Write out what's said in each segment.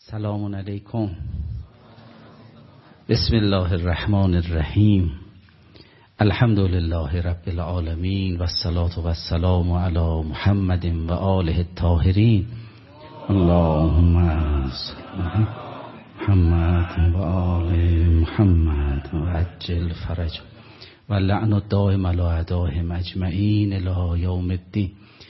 سلام علیکم. بسم الله الرحمن الرحیم. الحمد لله رب العالمین و الصلاة و السلام علی محمد و آله الطاهرین. اللهم صل محمد و آل محمد و عجل فرج و لعن الدائم علی اعدائهم اجمعین الی یوم الدین.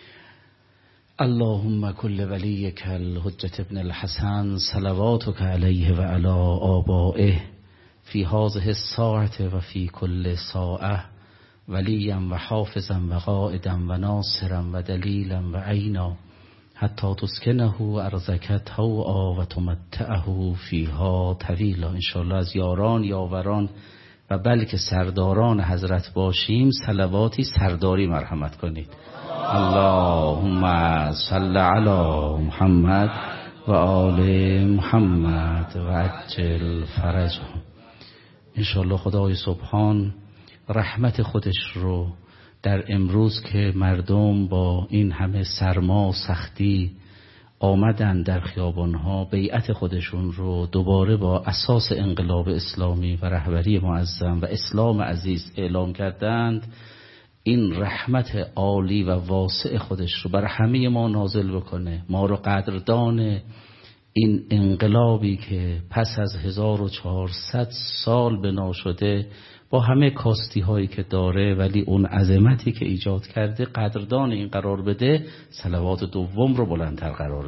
اللهم كل وليك الحجة ابن الحسن صلواتك عليه وعلى آبائه في هذه الساعة وفي كل ساعة وليا وحافظا وقائدا وناصرا ودليلا وعينا حتى تسكنه أرضك طوعا وتمتعه فيها طويلا. انشاءالله از یاران یاوران و بلکه سرداران حضرت باشیم. صلواتی سرداری مرحمت کنید. اللهم صل علی محمد و آل محمد و عجل فرجهم. انشاءالله خدای سبحان رحمت خودش رو در امروز که مردم با این همه سرما و سختی آمدن در خیابانها بیعت خودشون رو دوباره با اساس انقلاب اسلامی و رهبری معظم و اسلام عزیز اعلام کردند، این رحمت عالی و واسع خودش رو بر همه ما نازل بکنه، ما رو قدردان این انقلابی که پس از 1400 سال بنا شده با همه کاستی هایی که داره ولی اون عظمتی که ایجاد کرده قدردان این قرار بده. صلوات دوم رو بلندتر قرار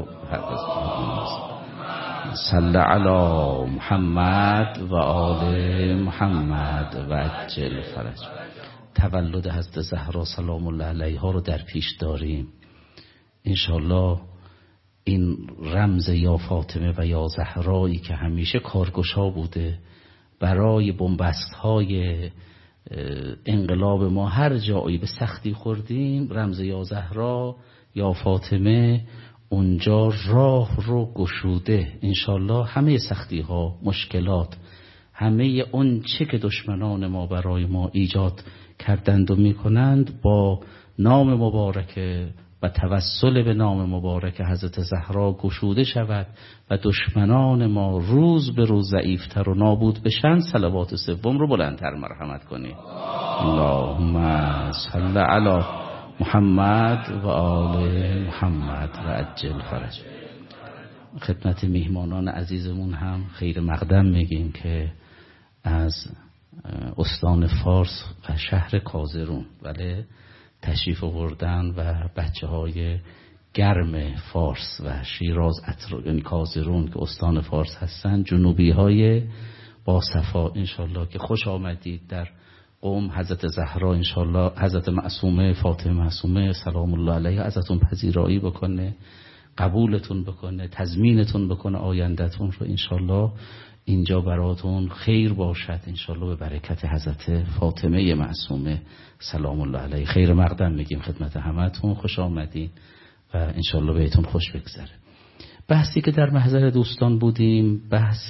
صل علی محمد و آل محمد و عجل فرج. تولد حضرت زهرا سلام الله علیها رو در پیش داریم. انشالله این رمز یا فاطمه و یا زهرایی که همیشه کارگشا بوده برای بنبست های انقلاب ما، هر جایی به سختی خوردیم رمز یا زهرا یا فاطمه اونجا راه رو گشوده. انشالله همه سختی ها، مشکلات، همه اون چه که دشمنان ما برای ما ایجاد کردند و میکنند با نام مبارک و توسل به نام مبارک حضرت زهرا گشوده شود و دشمنان ما روز به روز ضعیفتر و نابود بشن. صلوات سوم رو بلندتر مرحمت کنید. اللهم صل علی محمد و آل محمد و عجل فرج. خدمت میهمانان عزیزمون هم خیر مقدم میگیم که از استان فارس و شهر کازرون ولی تشریف آوردن و بچه های گرم فارس و شیراز یعنی کازرون که استان فارس هستن، جنوبی های با صفا انشالله که خوش آمدید در قوم حضرت زهرا. انشالله حضرت معصومه فاطمه معصومه سلام الله علیها ازتون پذیرایی بکنه، قبولتون بکنه، تضمینتون بکنه آیندهتون رو. انشالله اینجا براتون خیر باشد انشالله به برکت حضرت فاطمه معصومه سلام الله علیه. خیر مقدم میگیم خدمت همتون، خوش آمدین و انشالله بهتون خوش بگذره. بحثی که در محضر دوستان بودیم بحث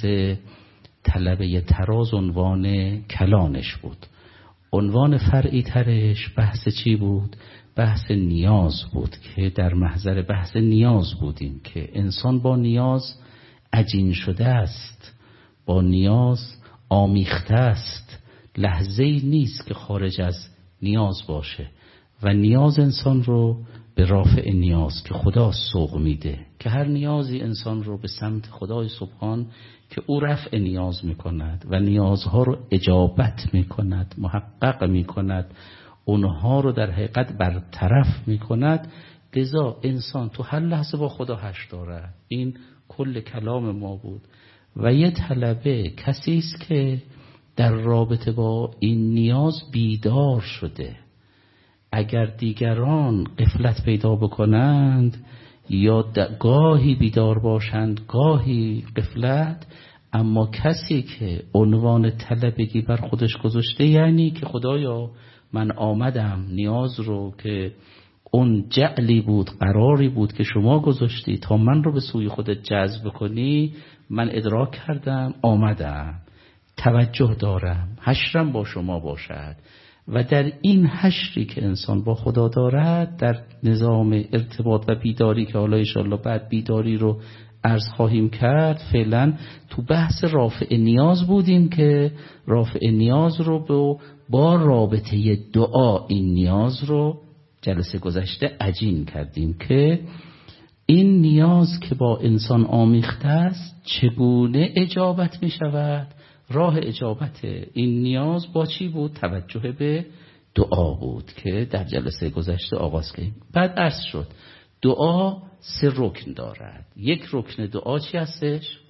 طلبه تراز عنوان کلانش بود. عنوان فرعی ترش بحث چی بود؟ بحث نیاز بود که در محضر بحث نیاز بودیم که انسان با نیاز عجین شده است، با نیاز آمیخته است. لحظه‌ای نیست که خارج از نیاز باشه و نیاز انسان رو به رافع نیاز که خدا سوق میده، که هر نیازی انسان رو به سمت خدای سبحان که او رفع نیاز میکند و نیازها رو اجابت میکند، محقق میکند، اونها رو در حقیقت برطرف میکند. لذا انسان تو هر لحظه با خدا حش داره. این کل کلام ما بود. و یه طلبه کسی است که در رابطه با این نیاز بیدار شده. اگر دیگران غفلت پیدا بکنند یا گاهی بیدار باشند گاهی غفلت، اما کسی که عنوان طلبگی بر خودش گذاشته، یعنی که خدایا من آمدم نیاز رو که اون جعلی بود، قراری بود که شما گذاشتی تا من رو به سوی خودت جذب کنی، من ادراک کردم، آمدم، توجه دارم، حشرم با شما باشد. و در این حشری که انسان با خدا دارد، در نظام ارتباط و بیداری که حالا انشاءالله بعد بیداری رو عرض خواهیم کرد. فعلا تو بحث رافع نیاز بودیم که رافع نیاز رو با رابطه دعا این نیاز رو جلسه گذشته عجین کردیم که این نیاز که با انسان آمیخته است چگونه اجابت می شود. راه اجابت این نیاز با چی بود؟ توجه به دعا بود که در جلسه گذشته آغاز کردیم. بعد عرض شد دعا 3 رکن دارد. یک رکن دعا چی هستش؟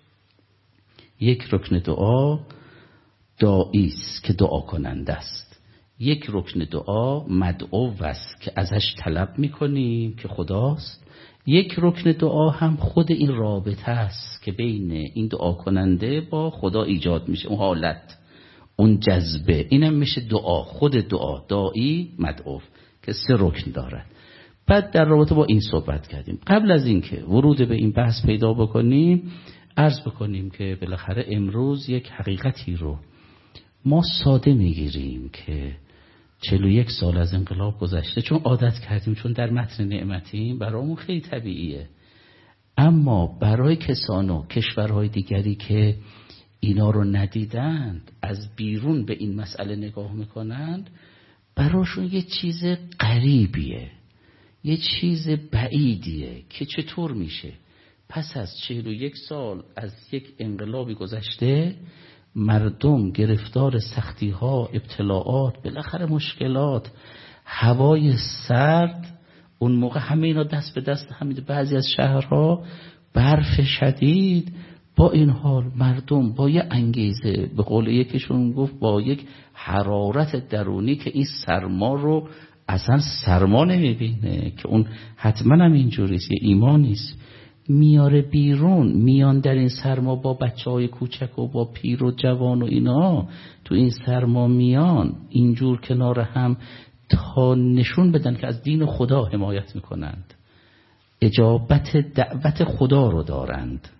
یک رکن دعا داعی است که دعا کننده است. یک رکن دعا مدعو است که ازش طلب میکنیم که خداست. یک رکن دعا هم خود این رابطه است که بین این دعا کننده با خدا ایجاد میشه، اون حالت، اون جذبه، اینم میشه دعا، خود دعا، داعی، مدعو، که 3 رکن دارد. بعد در رابطه با این صحبت کردیم. قبل از اینکه ورود به این بحث پیدا بکنیم عرض بکنیم که بالاخره امروز یک حقیقتی رو ما ساده میگیریم که 41 سال از انقلاب گذشته، چون عادت کردیم، چون در متن نعمتیم، برامون خیلی طبیعیه. اما برای کسان و کشورهای دیگری که اینا رو ندیدند، از بیرون به این مسئله نگاه میکنند، براشون یه چیز غریبیه، یه چیز بعیدیه که چطور میشه پس از 41 سال از یک انقلابی گذشته مردم گرفتار سختی ها، ابتلاعات، بالاخره مشکلات، هوای سرد، اون موقع همه اینا دست به دست همین، بعضی از شهرها برف شدید، با این حال مردم با یه انگیزه، به قول یکیشون گفت با یک حرارت درونی که این سرما رو اصلا سرما نمیبینه، که اون حتما هم اینجوریست، یه ایمانیست، میاره بیرون، میان در این سرما با بچهای کوچک و با پیر و جوان و اینا تو این سرما میان اینجور کنار هم تا نشون بدن که از دین خدا حمایت میکنند، اجابت دعوت خدا رو دارند،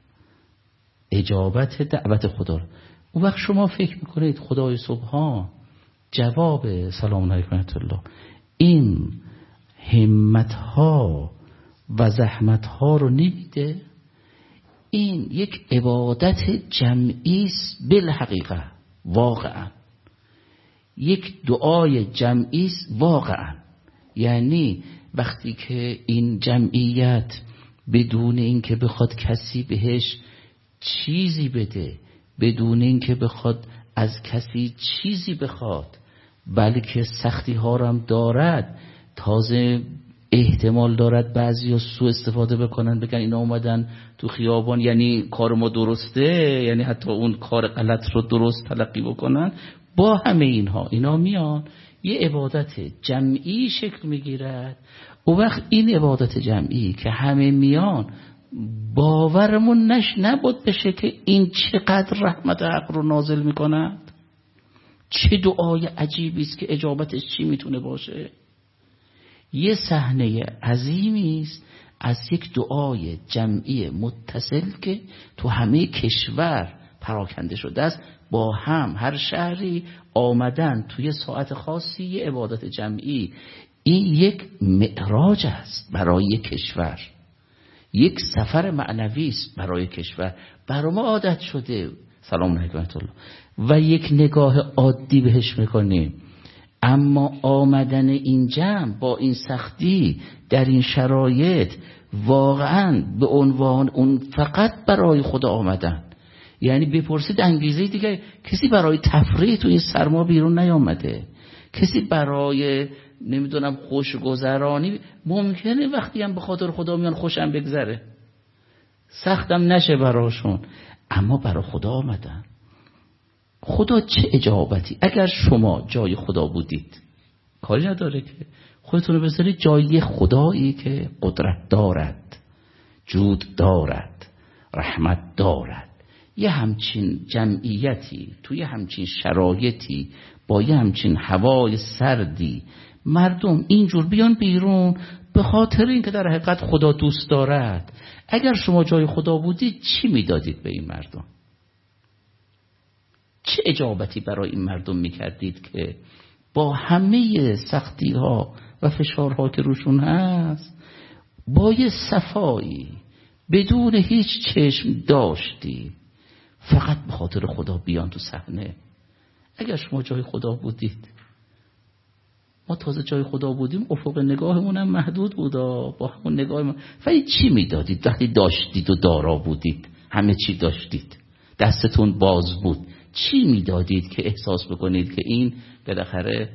اجابت دعوت خدا رو. اون وقت شما فکر میکنید خدای سبحان جواب سلام علیکم ورحمت الله این همتها و زحمتها رو نمیده؟ این یک عبادت جمعی است بالحقیقه، واقعا یک دعای جمعی است واقعا. یعنی وقتی که این جمعیت بدون اینکه بخواد کسی بهش چیزی بده، بدون اینکه بخواد از کسی چیزی بخواد، بلکه سختی ها رو هم دارد، تازه احتمال دارد بعضی سوء استفاده بکنن، بگن اینا اومدن تو خیابان یعنی کار ما درسته، یعنی حتی اون کار غلط رو درست تلقی بکنن. با همه اینا میان یه عبادت جمعی شکل میگیرد. و وقت این عبادت جمعی که همه میان، باورمون نبود بشه که این چقدر رحمت حق رو نازل میکنند، چه دعای عجیبی است که اجابتش چی میتونه باشه. یه صحنه عظیمی است از یک دعای جمعی متصل که تو همه کشور پراکنده شده است، با هم هر شهری آمدن توی ساعت خاصی یه عبادت جمعی. این یک معراج است برای یک کشور، یک سفر معنوی است برای کشور. برای ما عادت شده سلام علیکم الله و یک نگاه عادی بهش میکنیم، اما آمدن این جمع با این سختی در این شرایط واقعا به عنوان اون فقط برای خدا آمدن. یعنی بپرسید انگیزه دیگه، کسی برای تفریح تو این سرما بیرون نیامده، کسی برای نمیدونم خوشگذرانی، ممکنه وقتی هم به خاطر خدا میان خوشم بگذره، سختم نشه براشون، اما برای خدا آمدن. خدا چه اجابتی. اگر شما جای خدا بودید، کاری نداره که خودتون رو بذارید جای خدایی که قدرت دارد، جود دارد، رحمت دارد، یه همچین جمعیتی توی همچین شرایطی با یه همچین هوای سردی مردم اینجور بیان بیرون به خاطر اینکه در حقیقت خدا دوست دارد. اگر شما جای خدا بودید چی میدادید به این مردم؟ چه اجابتی برای این مردم میکردید که با همه سختی ها و فشارها که روشون هست با یه صفایی، بدون هیچ چشم داشتی، فقط به خاطر خدا بیان تو صحنه. اگر شما جای خدا بودید، ما تازه جای خدا بودیم، افق نگاهمون هم محدود بود، با همون نگاه ولی چی میدادید وقتی داشتید و دارا بودید، همه چی داشتید، دستتون باز بود، چی میدادید که احساس بکنید که این بالاخره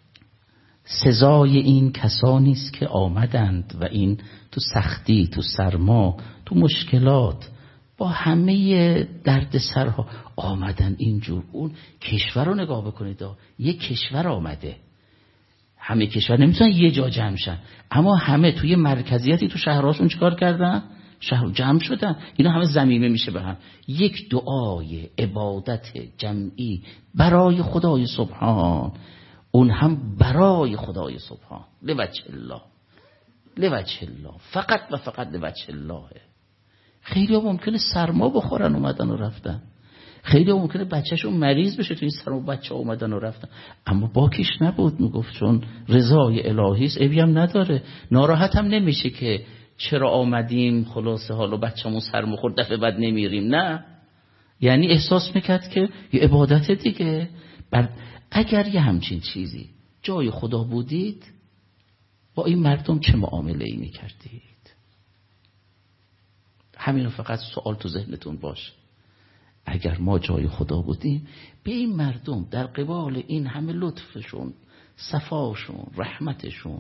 سزای این کسانی است که آمدند و این تو سختی، تو سرما، تو مشکلات، با همه درد سرها آمدن اینجور. اون کشور رو نگاه بکنید، یک کشور آمده، همه کشور نمیتونن یه جا جمع شن، اما همه توی مرکزیتی تو شهرهاشون چیکار کردن؟ شهر جمع شدن. اینا همه ضمیمه میشه به هم. یک دعای عبادت جمعی برای خدای سبحان، اون هم برای خدای سبحان، لوجه الله، لوجه الله، فقط و فقط لوجه الله. خیلی ها ممکنه سرما بخورن اومدن و رفتن، خیلی ها ممکنه بچهشون مریض بشه تو این سرما، بچه ها اومدن و رفتن، اما باکیش نبود، میگفت چون رضای الهی است، عیبی هم نداره، ناراحت هم نمیشه که چرا آمدیم خلاصه حالا بچه‌مون سرما خورد دفعه بعد نمیریم، نه، یعنی احساس میکرد که یه عبادت دیگه. اگر یه همچین چیزی جای خدا بودید، با این مردم چه معامله ای میکردید؟ همینو فقط سوال تو ذهنتون باشه. اگر ما جای خدا بودیم، به این مردم در قبال این همه لطفشون، صفاشون، رحمتشون،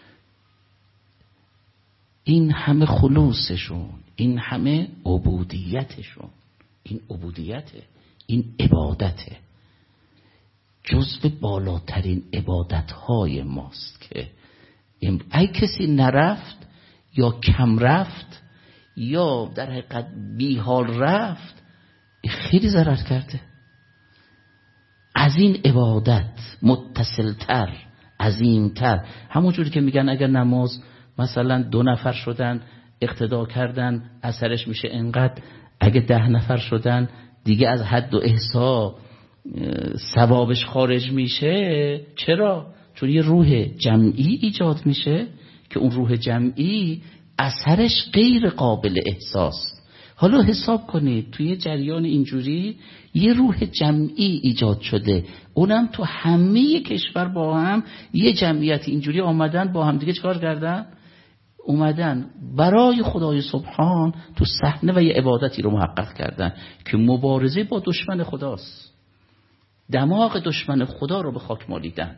این همه خلوصشون، این همه عبودیتشون، این عبودیته، این عبادته، جزو بالاترین عبادتهای ماست که اگه کسی نرفت یا کم رفت یا در حقیقت بیحال رفت، خیلی ضرر کرده. از این عبادت متصلتر، عظیمتر، همون جوری که میگن اگر نماز مثلا 2 نفر شدن اقتدا کردن اثرش میشه انقدر، اگه 10 نفر شدن دیگه از حد و احصا ثوابش خارج میشه. چرا؟ چون یه روح جمعی ایجاد میشه که اون روح جمعی اثرش غیر قابل احساس. حالا حساب کنید توی جریان اینجوری یه روح جمعی ایجاد شده، اونم تو همه کشور با هم یه جمعیت اینجوری آمدن، با هم دیگه چکار کردن؟ اومدن برای خدای سبحان تو صحنه و یه عبادتی رو محقق کردن که مبارزه با دشمن خداست. دماغ دشمن خدا رو به خاک مالیدن.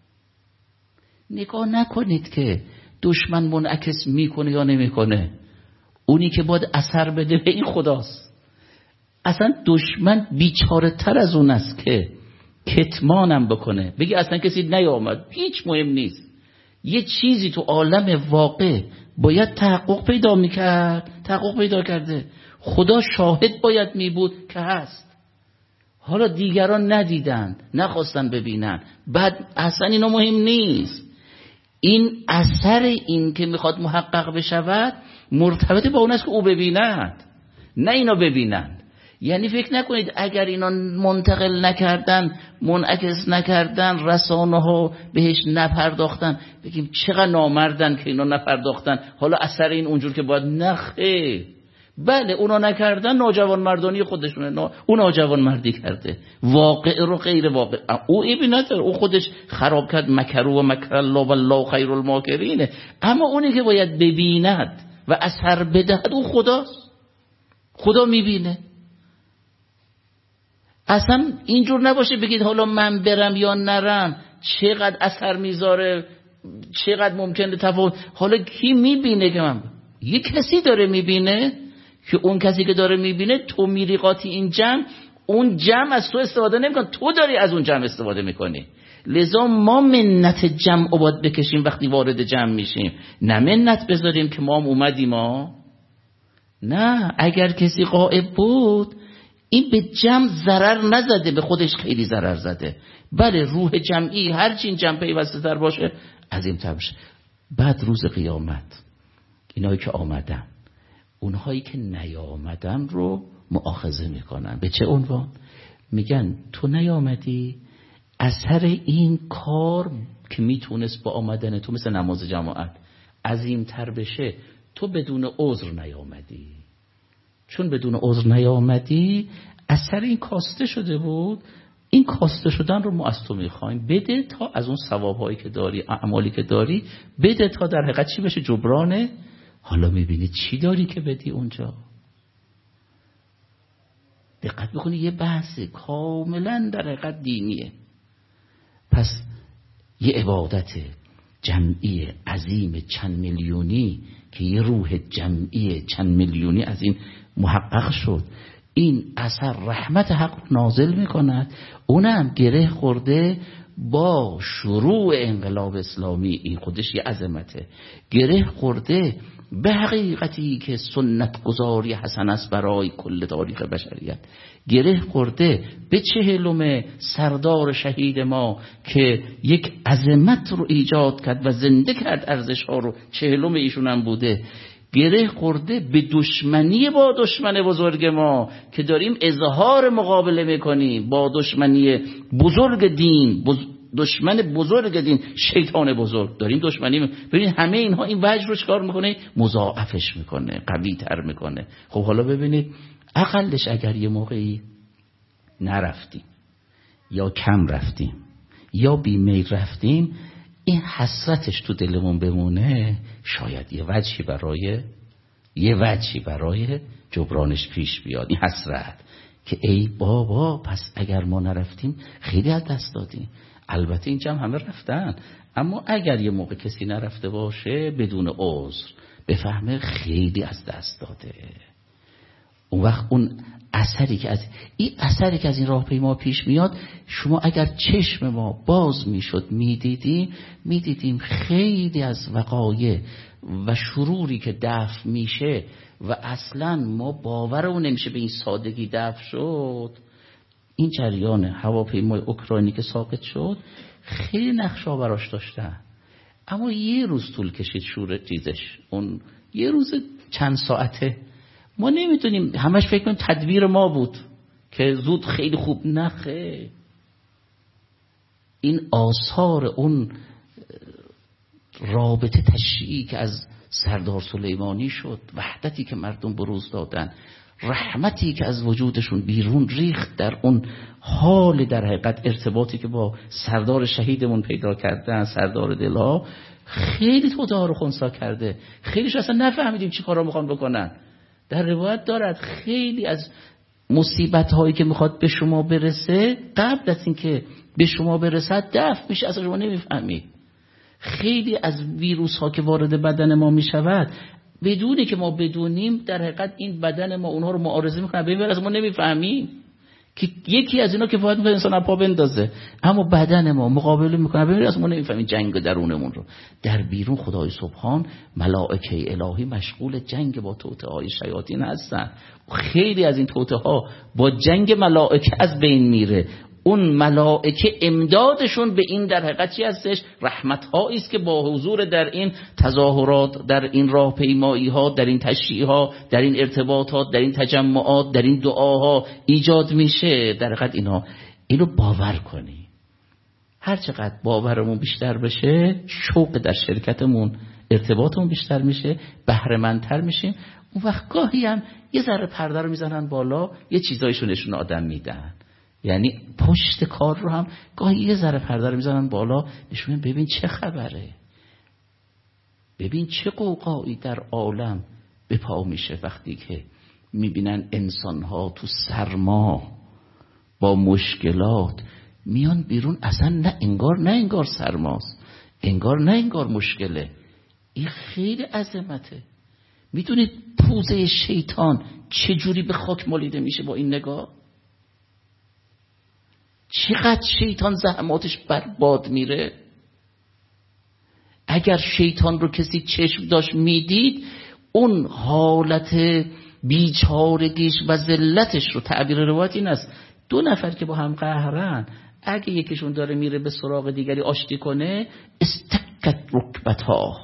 نگاه نکنید که دشمن منعکس میکنه یا نمیکنه، اونی که باید اثر بده به این خداست. اصلا دشمن بیچاره تر از اون است که کتمانم بکنه، بگی اصلا کسی نیامد، هیچ مهم نیست. یه چیزی تو عالم واقع باید تحقق پیدا میکرد، تحقق پیدا کرده، خدا شاهد باید میبود که هست. حالا دیگران ندیدن، نخواستن ببینن، بعد اصلا اینا مهم نیست. این اثر این که میخواد محقق بشود مرتبط با اون است که او ببیند، نه اینا ببینند. یعنی فکر نکنید اگر اینا منتقل نکردن، منعکس نکردن، رسانه ها بهش نپرداختن، بگیم چقدر نامردن که اینا نپرداختن، حالا اثر این اونجور که باید. نخیر، بله اونا نکردن، ناجوان مردانی خودشونه، اون ناجوان مردی کرده، واقع رو غیر واقع او ایبی نداره، او خودش خراب کرد، مکرو و مکر الله والله خیر الماکرینه. اما اونی که باید ببیند و اثر بدهد او خداست، خدا میبینه. اصلا اینجور نباشه بگید حالا من برم یا نرم چقدر اثر میذاره، چقدر ممکنه تفاوت. حالا کی میبینه که من؟ یه کسی داره میبینه که اون کسی که داره میبینه تو میری قاطی این جمع، اون جمع از تو استفاده نمیکنه، تو داری از اون جمع استفاده میکنی. لذا ما منت جمع رو باید بکشیم وقتی وارد جمع میشیم، نه منت بذاریم که ما هم اومدیم ما. نه، اگر کسی غائب بود این به جمع ضرر نزده، به خودش خیلی ضرر زده. بله روح جمعی هرچی این جمع پیوسته تر باشه عظیم‌تر باشه. بعد روز قیامت اینایی که آمدن، اونهایی که نیامدن رو مؤاخذه میکنن. به چه عنوان؟ میگن تو نیامدی، اثر این کار که میتونست با آمدن تو مثل نماز جماعت عظیم‌تر بشه، تو بدون عذر نیامدی. چون بدون عذر نیامدی اثر این کاسته شده بود. این کاسته شدن رو ما از تو میخوایم، بده تا از اون ثوابهایی که داری، اعمالی که داری بده، تا در حقیقت چی بشه؟ جبرانه. حالا میبینی چی داری که بدی اونجا. دقت بکنی یه بحث کاملا در حقیقت دینیه. پس یه عبادت جمعی عظیم چند میلیونی که یه روح جمعی چند میلیونی از این محقق شد، این اثر رحمت حق نازل میکند. اونم گره خورده با شروع انقلاب اسلامی، این خودش یه عظمته. گره خورده به حقیقتی که سنت گذاری حسن است برای کل تاریخ بشریت. گره خورده به 40 سردار شهید ما که یک عظمت رو ایجاد کرد و زنده کرد ارزش ها رو. 40 ایشون هم بوده. گره خورده به دشمنی با دشمن بزرگ ما که داریم اظهار مقابله میکنیم با دشمنی بزرگ دین، دشمن بزرگ دین، شیطان بزرگ داریم دشمنی. ببینید همه اینها این وجه رو چکار میکنه؟ مضاعفش میکنه، قوی تر میکنه. خب حالا ببینید اقلش اگر یه موقعی نرفتیم یا کم رفتیم یا بیمیل رفتیم، این حسرتش تو دلمون بمونه، شاید یه وجهی برای جبرانش پیش بیاد. این حسرت که ای بابا پس اگر ما نرفتیم خیلی از دست دادیم. البته این جمع همه رفتن، اما اگر یه موقع کسی نرفته باشه بدون عذر بفهمه خیلی از دست داده. اون وقت اون اثری که از این راهپیما پیش میاد، شما اگر چشم ما باز میشد میدیدیم خیلی از وقایع و شروری که دفع میشه و اصلا ما باورمون نمیشه به این سادگی دفع شد. این جریان هواپیمای اوکراینی که ساقط شد خیلی نقشا براش داشتن، اما یه روز طول کشید شور چیزش. اون یه روز چند ساعته ما نمیتونیم همش فکر کنیم تدبیر ما بود که زود خیلی خوب نخه. این آثار اون رابطه تشریعی که از سردار سلیمانی شد، وحدتی که مردم بروز دادن، رحمتی که از وجودشون بیرون ریخت در اون حال در حقیقت ارتباطی که با سردار شهیدمون پیدا کردن، سردار دلها، خیلی توده رو خنثی کرده. خیلیش اصلا نفهمیدیم چی کارا میخوان بکنن. در روایت دارد خیلی از مصیبت هایی که میخواد به شما برسه قبل از اینکه به شما برسد دفع میشه، اصلا شما نمیفهمید. خیلی از ویروس ها که وارد بدن ما میشود بدونی که ما بدونیم در حقیقت این بدن ما اونها رو معارضه میکنه، ببین از ما نمیفهمیم که یکی از اینا که باید میکنه انسان پا بندازه، اما بدن ما مقابله میکنه، ببین از ما نمیفهمیم جنگ درونمون رو. در بیرون خدای سبحان ملائکه الهی مشغول جنگ با توطئه های شیاطین هستن. خیلی از این توطئه ها با جنگ ملائکه از بین میره. اون ملائکه امدادشون به این در حقیقت چی هستش؟ رحمت هایی است که با حضور در این تظاهرات، در این راهپیمایی ها، در این تشریع ها، در این ارتباطات، در این تجمعات، در این دعاها ایجاد میشه. در حقیقت اینو باور کنی. هر چقدر باورمون بیشتر بشه، شوق در شرکتمون، ارتباطمون بیشتر میشه، بهره مندتر میشیم. اون وقت گاهی هم یه ذره پرده رو میزنن بالا، یه چیزایشو نشون آدم میدن. یعنی پشت کار رو هم گاهی یه ذره پرده رو میزنن بالا، نشون ببین چه خبره، ببین چه قوقایی در عالم به پا میشه وقتی که میبینن انسانها تو سرما با مشکلات میان بیرون. اصلا نه انگار سرماست، انگار مشکله. این خیلی عظمته. میدونید پوزه شیطان چه جوری به خاک مالیده میشه با این نگاه؟ چقدر شیطان زحماتش برباد میره. اگر شیطان رو کسی چشم داشت میدید، اون حالت بیچارگیش و ذلتش رو، تعبیر روایت این است 2 نفر که با هم قهرن، اگه یکیشون داره میره به سراغ دیگری آشتی کنه، استکت رکبتها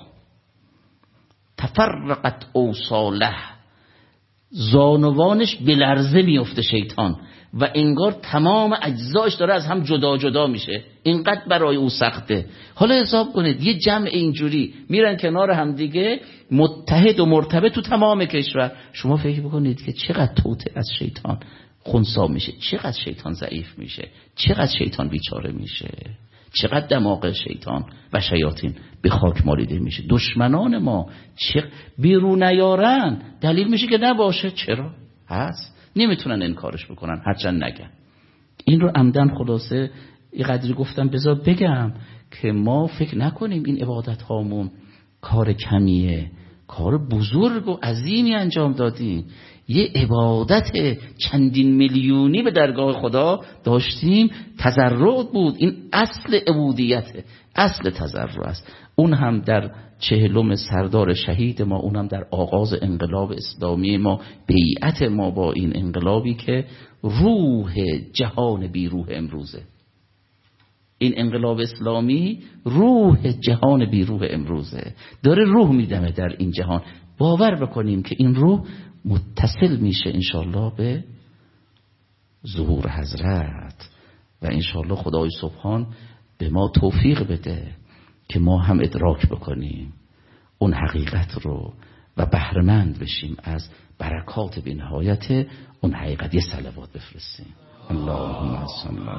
تفرقت اوصاله، زانوانش به لرزه میفته شیطان و انگار تمام اجزاش داره از هم جدا جدا میشه، اینقدر برای او سخته. حالا حساب کنید یه جمع اینجوری میرن کنار هم دیگه متحد و مرتبط تو تمام کشور. شما فکر بکنید که چقدر توطئه از شیطان خنثی میشه، چقدر شیطان ضعیف میشه، چقدر شیطان بیچاره میشه، چقدر دماغ شیطان و شیاطین به خاک مالیده میشه. دشمنان ما بیرون نیارن دلیل میشه که نباشه. چرا؟ هست، نمیتونن انکارش بکنن، هرچند نگن. این رو عمدن خلاصه یه قدری گفتم بذار بگم که ما فکر نکنیم این عبادت هامون کار کمیه، کار بزرگ و عظیمی انجام دادیم. یه عبادت چندین میلیونی به درگاه خدا داشتیم، تضرع بود. این اصل عبودیته، اصل تضرع است. اون هم در 40 سردار شهید ما، اون هم در آغاز انقلاب اسلامی ما، بیعت ما با این انقلابی که روح جهان بی روح امروزه. این انقلاب اسلامی روح جهان بی روح امروزه، داره روح میدمه در این جهان. باور بکنیم که این روح متصل میشه انشالله به ظهور حضرت و انشالله خدای سبحان به ما توفیق بده که ما هم ادراک بکنیم اون حقیقت رو و بهره‌مند بشیم از برکات بی‌نهایت اون حقیقت. یه صلوات بفرستیم. اللهم صل علی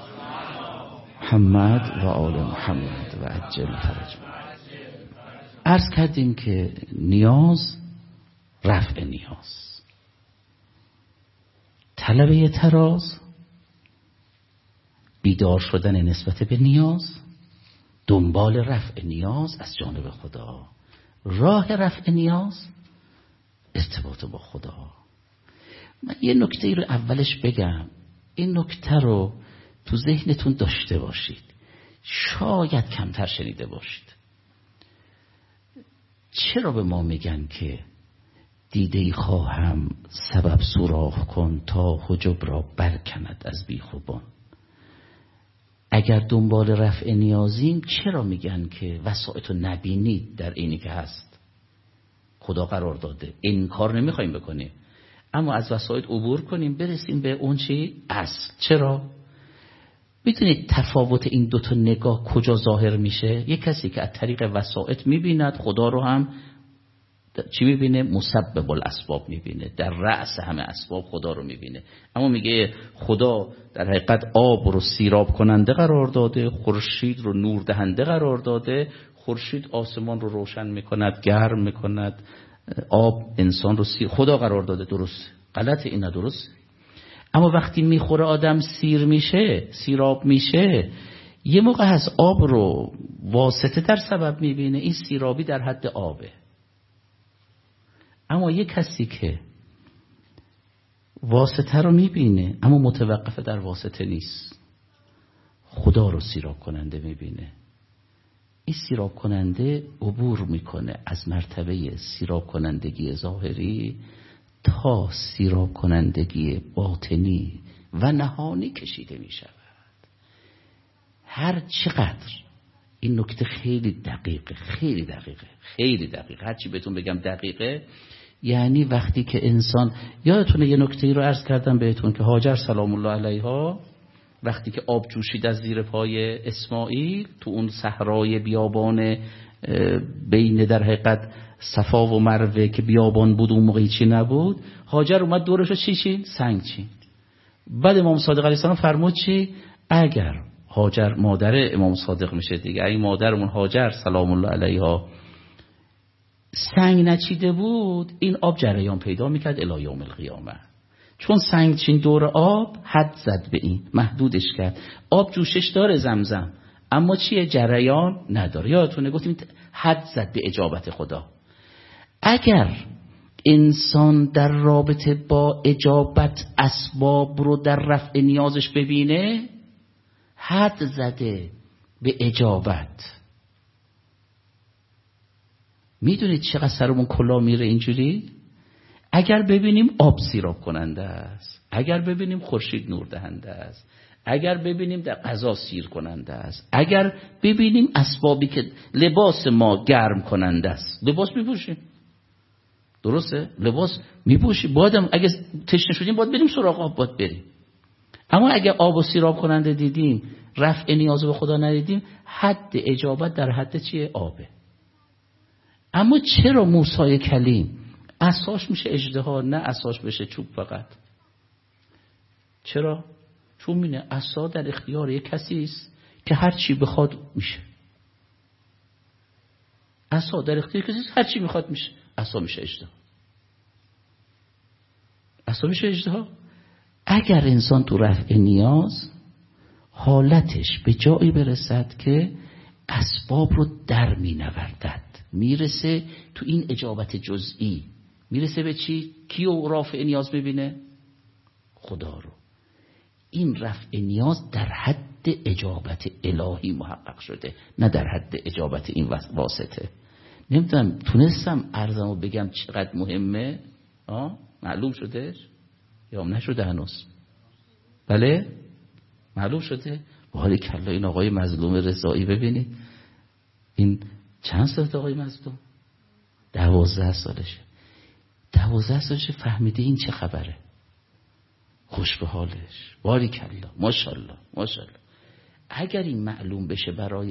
محمد و آل محمد و عجل فرج. عرض کردیم که نیاز رفع نیاز، طلب تراز، بیدار شدن نسبت به نیاز، دنبال رفع نیاز از جانب خدا. راه رفع نیاز ارتباط با خدا. من یه نکته رو اولش بگم، این نکته رو تو ذهنتون داشته باشید، شاید کمتر شنیده باشید. چرا به ما میگن که دیده‌ای خواهم سبب سوراخ کن تا حجب را برکند از بیخوبان؟ اگر دنبال رفع نیازیم چرا میگن که وسائط رو نبینید در اینی که هست؟ خدا قرار داده، انکار نمیخوایم بکنیم، اما از وسائط عبور کنیم برسیم به اون چی؟ اصل. چرا؟ میدونید تفاوت این دوتا نگاه کجا ظاهر میشه؟ یک کسی که از طریق وسائط میبیند خدا رو هم چی میبینه؟ مسبب الاسباب میبینه، در رأس همه اسباب خدا رو میبینه. اما میگه خدا در حقیقت آب رو سیراب کننده قرار داده، خورشید رو نور دهنده قرار داده. خورشید آسمان رو روشن میکند، گرم میکند، آب انسان رو خدا قرار داده. درست؟ غلط؟ این درست. اما وقتی میخوره آدم سیر میشه، سیراب میشه، یه موقع از آب رو واسطه در سبب میبینه، این سیرابی در حد آبه. اما یه کسی که واسطه رو میبینه اما متوقف در واسطه نیست، خدا رو سیراب کننده میبینه، این سیراب کننده عبور میکنه از مرتبه سیراب کنندگی ظاهری تا سیراب کنندگی باطنی و نهانی کشیده میشود. هر چقدر این نکته خیلی دقیقه، خیلی دقیقه، خیلی دقیقه، هرچی بهتون بگم دقیقه. یعنی وقتی که انسان، یادتونه یه نکته رو عرض کردم بهتون که هاجر سلام الله علیها وقتی که آب جوشید از زیر پای اسماعیل تو اون صحرای بیابان بین در حقیقت صفا و مروه که بیابان بود اون موقعی چی نبود، هاجر اومد دورش رو چی؟ سنگ چید. بعد امام صادق علیه السلام فرمود چی؟ اگر هاجر مادر امام صادق میشه دیگه، این مادرمون هاجر سلام الله علیها سنگ نچیده بود، این آب جریان پیدا میکرد الی یوم القیامه. چون سنگ چین دور آب حد زد به این، محدودش کرد. آب جوشش داره زمزم، اما چیه؟ جریان نداره. یادتونه گفتیم حد زد به اجابت خدا. اگر انسان در رابطه با اجابت اسباب رو در رفع نیازش ببینه، حد زده به اجابت. میدونید چقدر سرمون کلا میره اینجوری؟ اگر ببینیم آب سیراب کننده است، اگر ببینیم خورشید نور دهنده است، اگر ببینیم در غذا سیر کننده است، اگر ببینیم اسبابی که لباس ما گرم کننده است، لباس میپوشیم. درسته؟ لباس میپوشیم. بعدم اگه تشنه شدیم باید بریم سراغ آب، باید بریم. اما اگه آب و سیراب کننده دیدیم، رفع نیاز به خدا ندیدیم، حد اجابت در حد چیه؟ آبه. اما چرا موسی کلیم عصاش میشه اژدها، نه عصاش بشه چوب فقط؟ چرا؟ چون مینه عصا در اختیار یک کسی است که هر چی بخواد میشه. عصا در اختیار کسی است، هر چی میخواد میشه. عصا میشه اژدها. عصا میشه اژدها. اگر انسان تو رفع نیاز حالتش به جایی برسد که اسباب رو در مینوردد، میرسه تو این اجابت جزئی، میرسه به چی؟ کیو رافع نیاز ببینه؟ خدا رو. این رفع نیاز در حد اجابت الهی محقق شده، نه در حد اجابت این واسطه. نمیدونم تونستم عرضمو بگم چقدر مهمه؟ معلوم شدهش؟ یا نشده هنوز؟ بله؟ معلوم شده؟ باری کلا این آقای مظلوم رضایی ببینید، این چند سالت آقای مظلوم؟ 12 سالشه. 12 سالشه فهمیده این چه خبره. خوش به حالش. باری کلا. ماشاءالله. ماشاءالله. اگر این معلوم بشه برای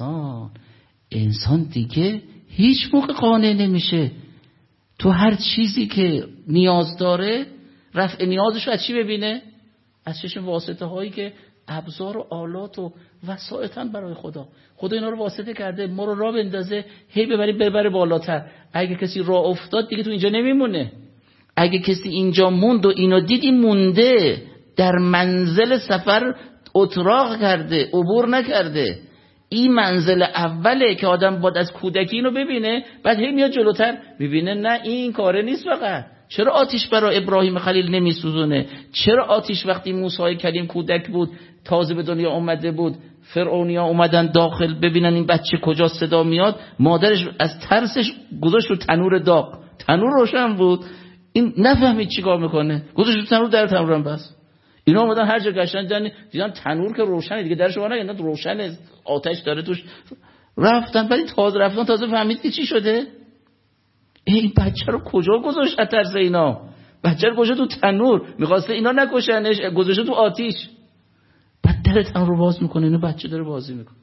انسان دیگه هیچ موقع قانع نمیشه. تو هر چیزی که نیاز داره رفع نیازشو از چی ببینه؟ از چشم واسطه هایی که ابزار و آلات و وسایطن برای خدا. خدا اینا رو واسطه کرده، ما رو راه بندازه، هی ببره بالاتر. اگه کسی راه افتاد دیگه تو اینجا نمیمونه. اگه کسی اینجا موند و اینو دیدی مونده، در منزل سفر اتراق کرده، عبور نکرده. این منزل اوله که آدم باید از کودکی اینو ببینه، بعد هی میاد جلوتر ببینه نه این کاره نیست. فقط چرا آتیش برای ابراهیم خلیل نمیسوزونه؟ چرا آتیش وقتی موسی کلیم کودک بود، تازه به دنیا اومده بود، فرعونیا اومدن داخل ببینن این بچه کجا صدا میاد، مادرش از ترسش گذاشت رو تنور داغ، تنور روشن بود، این نفهمید چیکار میکنه، گذاشت رو تنور، در تنورم بس. اینا اومدن هر جا گشتن دیدن تنور که روشنه دیگه، درش وا نگردن، روشنه، آتش داره توش، رفتن. ولی تازه فهمید که چی شده. این بچه رو کجا گذاشت؟ ترس اینا بچه رو گذاشت تو تنور، میخواسته اینا نکشنش، گذاشت تو آتیش. بعد در تنور رو باز میکنه، اینو بچه داره بازی میکنه.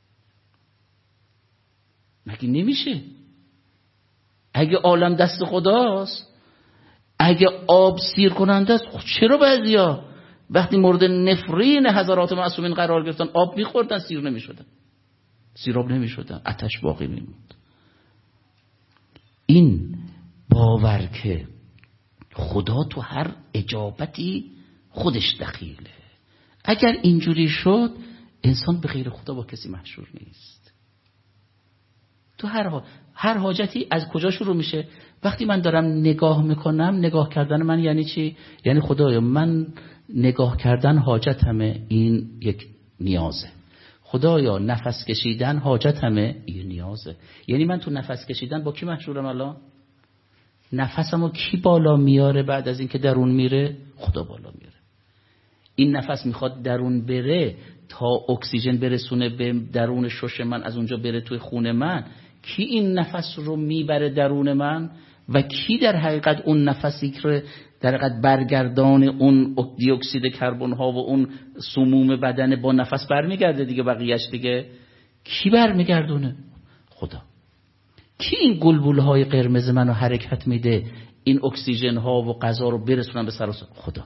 مگه نمیشه؟ اگه عالم دست خداست، اگه آب سیر کننده است، چرا بعضیا وقتی مورد نفرین حضرات معصومین قرار گرفتن آب میخوردن سیر نمیشدن، سیراب نمیشدن، آتش باقی میموند؟ این باور که خدا تو هر اجابتی خودش دخیله، اگر اینجوری شد انسان به غیر خدا با کسی محشور نیست. تو هر حاجتی از کجا شروع میشه؟ وقتی من دارم نگاه میکنم، نگاه کردن من یعنی چی؟ یعنی خدایا من نگاه کردن حاجتمه، این یک نیازه. خدایا نفس کشیدن حاجتمه، این نیازه. یعنی من تو نفس کشیدن با کی محشورم الان؟ نفسمو کی بالا میاره بعد از اینکه درون میره؟ خدا بالا میاره. این نفس میخواد درون بره تا اکسیژن برسونه به درون شش من، از اونجا بره توی خون من. کی این نفس رو میبره درون من؟ و کی در حقیقت اون نفسی که در حقیقت برگردان اون دی اکسید کربن ها و اون سموم بدن با نفس برمیگرده دیگه؟ بقیهش دیگه کی برمیگردونه؟ خدا. کی این گلبوله های قرمز منو حرکت میده، این اکسیژن ها و غذا رو برسونن به سر و خدا.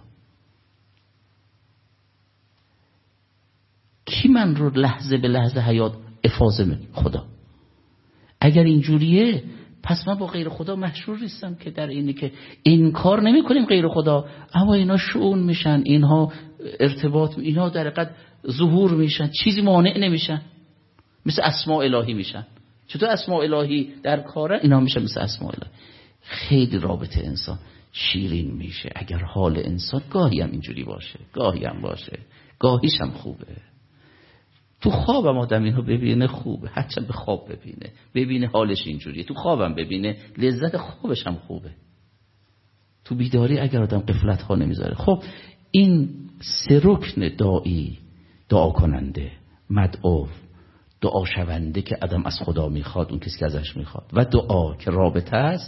کی من رو لحظه به لحظه حیات افاضه میده؟ خدا. اگر اینجوریه پس من با غیر خدا محشور نیستم، که در اینی که انکار نمی کنیم غیر خدا، اما اینا شؤون میشن، اینها ارتباط، اینها در حقیقت ظهور میشن، چیزی مانع نمیشن، مثل اسماء الهی میشن. چطور اسماء الهی در کاره؟ اینا میشن مثل اسماء الهی. خیلی رابطه انسان شیرین میشه اگر حال انسان گاهی هم اینجوری باشه، گاهی هم باشه، گاهیش هم خوبه. تو خوابم آدم اینو ببینه خوبه، هرچند به خواب ببینه حالش اینجوریه، تو خوابم ببینه لذت خوابش هم خوبه. تو بیداری اگر آدم غفلت ها نمیذاره. خب این سه رکن داعی، دعا کننده، مدعو، دعا شونده که آدم از خدا میخواد، اون کسی که ازش میخواد، و دعا که رابطه است،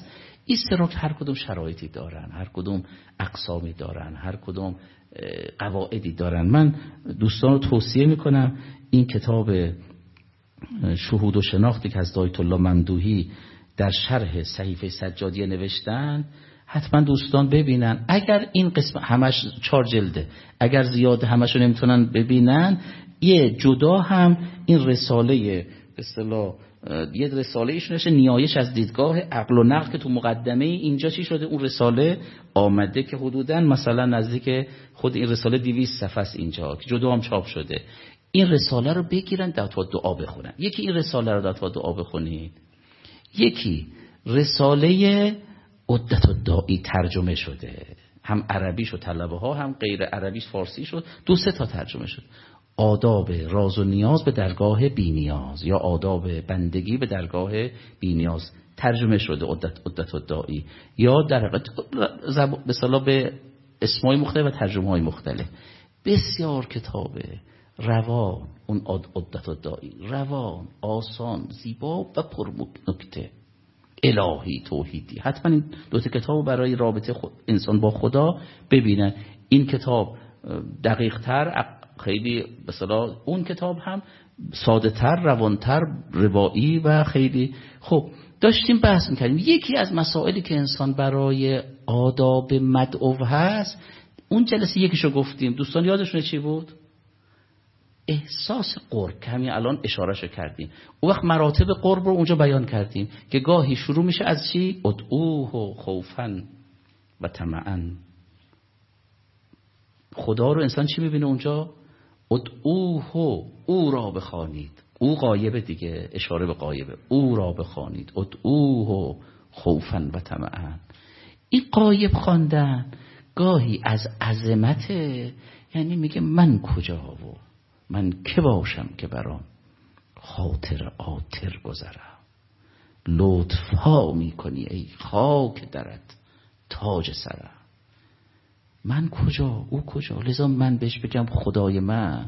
این سه رکن هر کدوم شرایطی دارن، هر کدوم اقسامی دارن، هر کدوم قواعدی دارن. من دوستان رو توصیه میکنم این کتاب شهود و شناختی که از آیت الله ممدوحی در شرح صحیفه سجادیه نوشتن حتما دوستان ببینن. اگر این قسم همش 4 جلده، اگر زیاد همش رو نمیتونن ببینن، یه جدا هم این رساله به اصطلاح یه رساله ایشون نشه نیایش از دیدگاه عقل و نقل که تو مقدمه اینجا چی شده، اون رساله آمده که حدوداً مثلا نزدیک خود این رساله 200 صفحه است اینجا که جدا هم چاپ شده. این رساله رو بگیرن در دعا بخونن. یکی این رساله رو در دعا بخونید، یکی رساله عدت الداعی ترجمه شده، هم عربیش و طلبه ها هم غیر عربیش فارسی شد، 2-3 تا ترجمه شد. آداب راز و نیاز به درگاه بی نیاز یا آداب بندگی به درگاه بی نیاز ترجمه شده عدت الداعی، یا در حقیقت به اصطلاح به اسمای مختلف و ترجمه های مختلف. بسیار کتابه روان، اون عدت الداعی روان، آسان، زیبا و پر نکته، الهی توحیدی. حتما این 2 تا کتابو برای رابطه انسان با خدا ببینن. این کتاب دقیق تر، خیلی به اصطلاح اون کتاب هم ساده تر، روانتر، روایی و خیلی خوب. داشتیم بحث میکردیم یکی از مسائلی که انسان برای آداب مدعو هست، اون جلسه یکیشو گفتیم، دوستان یادشونه چی بود؟ احساس قرب که همین الان اشارهشو کردیم. اون وقت مراتب قرب رو اونجا بیان کردیم که گاهی شروع میشه از چی؟ ادعوه خوفا و طمعا. خدا رو انسان چی میبینه اونجا؟ ادعوه، او را بخوانید. او غایبه دیگه، اشاره به غایبه. او را بخوانید، ادعوه خوفا و طمعا. این غایب خواندن گاهی از عظمته، یعنی میگه من کجا و من که باشم که برام خاطر آتر گذرم. لطف ها میکنی ای خاک درت تاج سرم. من کجا او کجا، لذا من بهش بگم خدای من.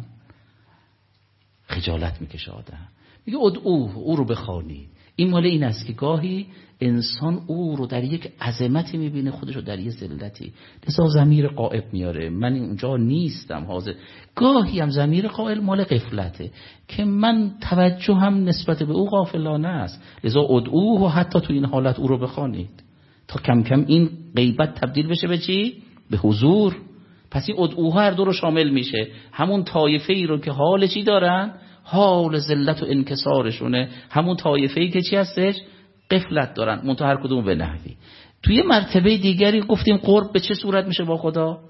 خجالت میکشه آدم، میگه ادعوه، او رو بخوانی. این مال این است که گاهی انسان او رو در یک عظمتی میبینه، خودش رو در یک ذلتی، لذا ضمیر غائب میاره، من اونجا نیستم حاضر. گاهی هم ضمیر قائل مال غفلته که من توجه هم نسبت به او غافلانه است، لذا ادعوه و حتی تو این حالت او رو بخوانید تا کم کم این غیبت تبدیل بشه به چی؟ به حضور. پس این ادعوه هر دو رو شامل میشه، همون طایفه ای رو که حال چی دارن؟ حال ذلت و انکسارشونه، همون طایفه ای که چی هستش؟ غفلت دارن، منتها هر کدوم به نحوی. توی مرتبه دیگری گفتیم قرب به چه صورت میشه با خدا؟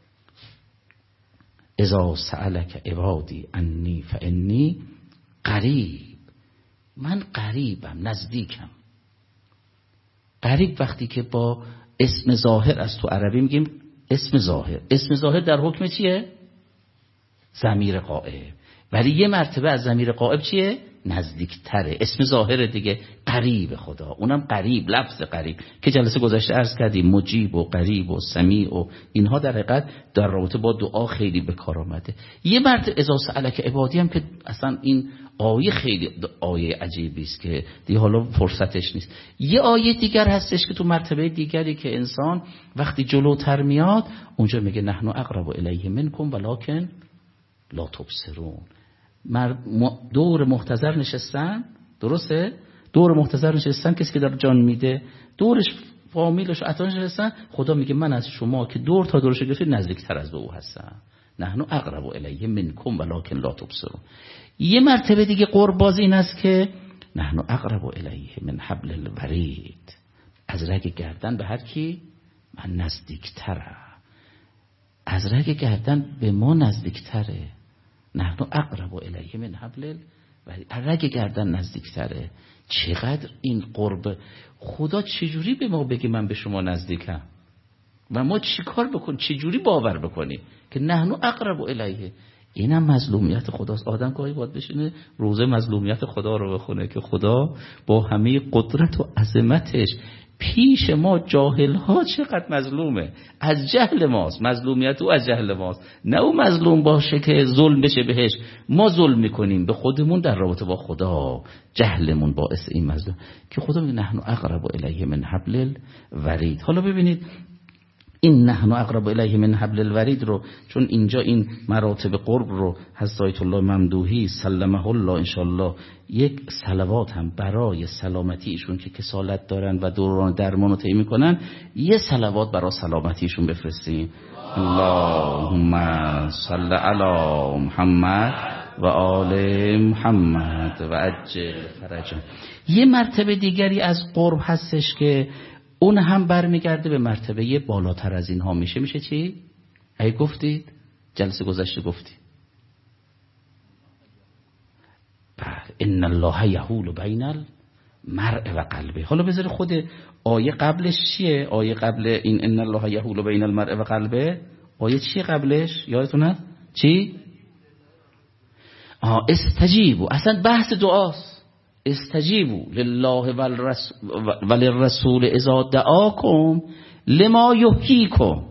اذا سألک عبادی انی فانی قریب. من قریبم، نزدیکم. قریب وقتی که با اسم ظاهر از تو عربی میگیم اسم ظاهر. اسم ظاهر در حکم چیه؟ ضمیر غائب. ولی یه مرتبه از ضمیر غائب چیه؟ نزدیکتره. اسم ظاهر دیگه قریب خدا، اونم قریب، لفظ قریب که جلسه گذشته عرض کردیم مجیب و قریب و سمیع و اینها در حقیقت در رابطه با دعا خیلی به کار آمده. یه مرتبه اذا سألک عبادی هم که اصلا این آیه خیلی آیه عجیبی است که دیگه حالا فرصتش نیست. یه آیه دیگر هستش که تو مرتبه دیگری که انسان وقتی جلوتر میاد اونجا میگه نحن اقرب الیه منکم ولکن لا تبصرون. دور محتضر نشستن، درسته؟ دور محتضر نشستن، کسی که در جان میده، دورش فامیلش اطرافش نشستن، خدا میگه من از شما که دور تا دورش گرفتید نزدیکتر از به او هستم. نحن اقرب الیه منکم ولکن لا تبصرون. یه مرتبه دیگه قرب باز این است که نحن اقرب الیه من حبل الورید. از رگ گردن به هر کی من نزدیکترم. از رگ گردن به ما نزدیکتره. نحن اقرب الیه من حبل الورید. رگ گردن نزدیکتره. چقدر این قرب خدا چجوری به ما بگه من به شما نزدیکم و ما چی کار بکن، چجوری باور بکنی که نحن اقرب الیه. اینم مظلومیت خداست. آدم گاهی باید بشینه روزه مظلومیت خدا رو بخونه که خدا با همه قدرت و عظمتش پیش ما جاهل ها چقدر مظلومه، از جهل ماست، مظلومیت او از جهل ماست، نه او مظلوم باشه که ظلم بشه بهش. ما ظلم میکنیم به خودمون در رابطه با خدا، جهلمون باعث این مظلوم که خدا میگه نحن اقرب الیه من حبل الورید. حالا ببینید این نحن اقرب الیه من حبل الورید رو، چون اینجا این مراتب قرب رو حضرت آیت الله ممدوحی سلمه الله انشالله یک صلوات هم برای سلامتی ایشون که کسالت دارن و دوران درمان رو طی میکنن، یه صلوات برای سلامتیشون بفرستیم. اللهم صل علی محمد و آل محمد و عجل فرجهم. یه مرتبه دیگری از قرب هستش که اون هم برمیگرده به مرتبه یه بالاتر از اینها. میشه چی؟ ای گفتید جلسه گذشته گفتی ان الله یحول بین المرء و قلبه. حالا بذار خود آیه قبلش چیه؟ آیه قبل این ان الله یحول بین المرء و قلبه، آیه چیه قبلش؟ یادتونه چی؟ استجیبوا. اصلا بحث دعاست. استجیبوا لله وللرسول اذا دعاکم لما یحییکم.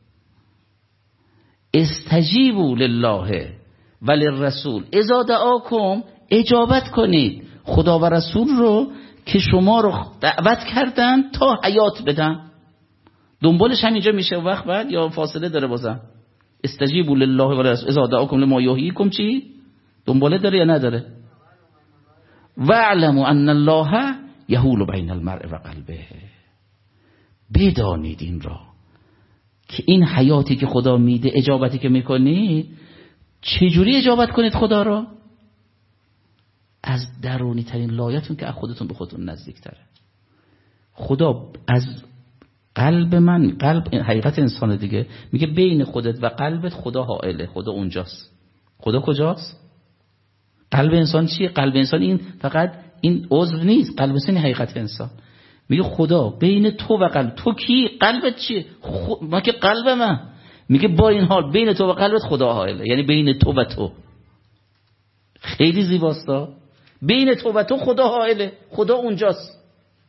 استجیبوا لله وللرسول اذا دعاکم، اجابت کنید خدا و رسول رو که شما رو دعوت کردن تا حیات بدن. دنبالش همینجا میشه وقت بعد یا فاصله داره بازم؟ استجیبوا لله وللرسول اذا دعاکم لما یحییکم چی؟ دنباله داره یا نداره؟ واعلموا ان الله یحول بین المرء و قلبه. بدانید این را که این حیاتی که خدا میده، اجابتی که میکنید، چجوری اجابت کنید خدا را؟ از درونی ترین لایتون که از خودتون به خودتون نزدیک تره. خدا از قلب من، قلب حقیقت انسان دیگه، میگه بین خودت و قلبت خدا حائله، خدا اونجاست. خدا کجاست؟ قلب انسان چیه؟ قلب انسان این فقط این عضو نیست، قلب انسان حقیقت انسان. میگه خدا بین تو و قلب. تو کی؟ قلبت چیه؟ ما که قلب من. میگه با این حال بین تو و قلبت خدا حائله، یعنی بین تو و تو. خیلی زیباستا. بین تو و تو خدا حائله، خدا اونجاست.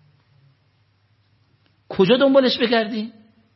کجا دنبالش بگردیم؟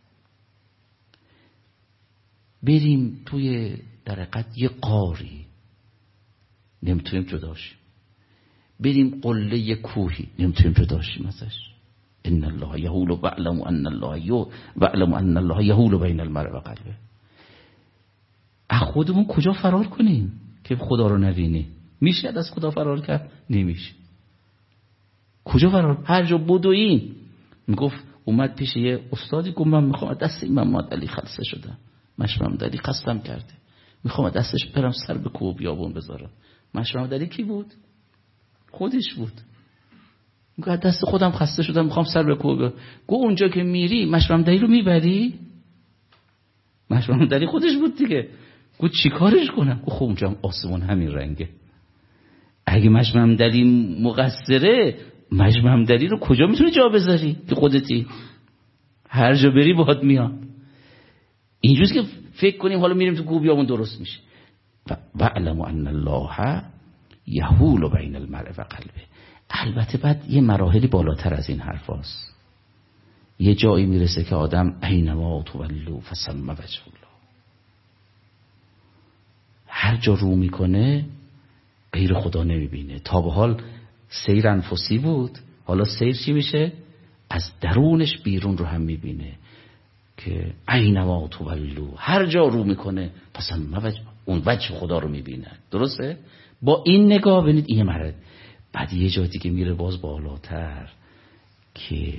بریم توی در حقیقت یه قاری، نمیتونیم جداشیم. بریم قله یه کوهی، نمیتونیم جداشیم ازش. ان الله یحول واعلموا ان الله یحول بین المرء و قلبه. از خودمون کجا فرار کنیم که خدا رو نبینی؟ میشه از خدا فرار کرد؟ نمیشه. کجا فرار؟ هر جا بدوین. میگفت اومد پیش یه استادی، گفت من میخوام دست این محمد علی خلصه شدم، محمد علی قصدم کرده، میخوام دستش برم سر به کوه بیابون بذارم. محمد علی کی بود؟ خودش بود. میگه دست خودم خسته شدم، میخوام سر به کوه بیابون. گو اونجا که میری محمد علی رو میبری؟ محمد علی خودش بود دیگه. گو چی کارش کنم؟ گو خب اونجا هم آسمون همین رنگه. اگه محمد علی مقصره، محمد علی رو کجا میتونی جا بذاری که خودتی؟ هر جا بری باهات میاد. اینجوریه که فکر کنیم حالا میریم تو کوه بیابون درست میشه. واعلموا ان الله یحول بین المرء و قلبه. البته بعد یه مراحلی بالاتر از این حرف هست. یه جایی میرسه که آدم اینما تولوا فثم وجه الله. هر جا رو میکنه غیر خدا نمیبینه. تا به حال سیر انفسی بود، حالا سیر چی میشه؟ از درونش بیرون رو هم میبینه که اینما تولوا، هر جا رو میکنه فثم وجه، اون وجه خدا رو میبینه. درسته؟ با این نگاه ببینید این مرد. بعد یه جا دیگه میره باز بالاتر که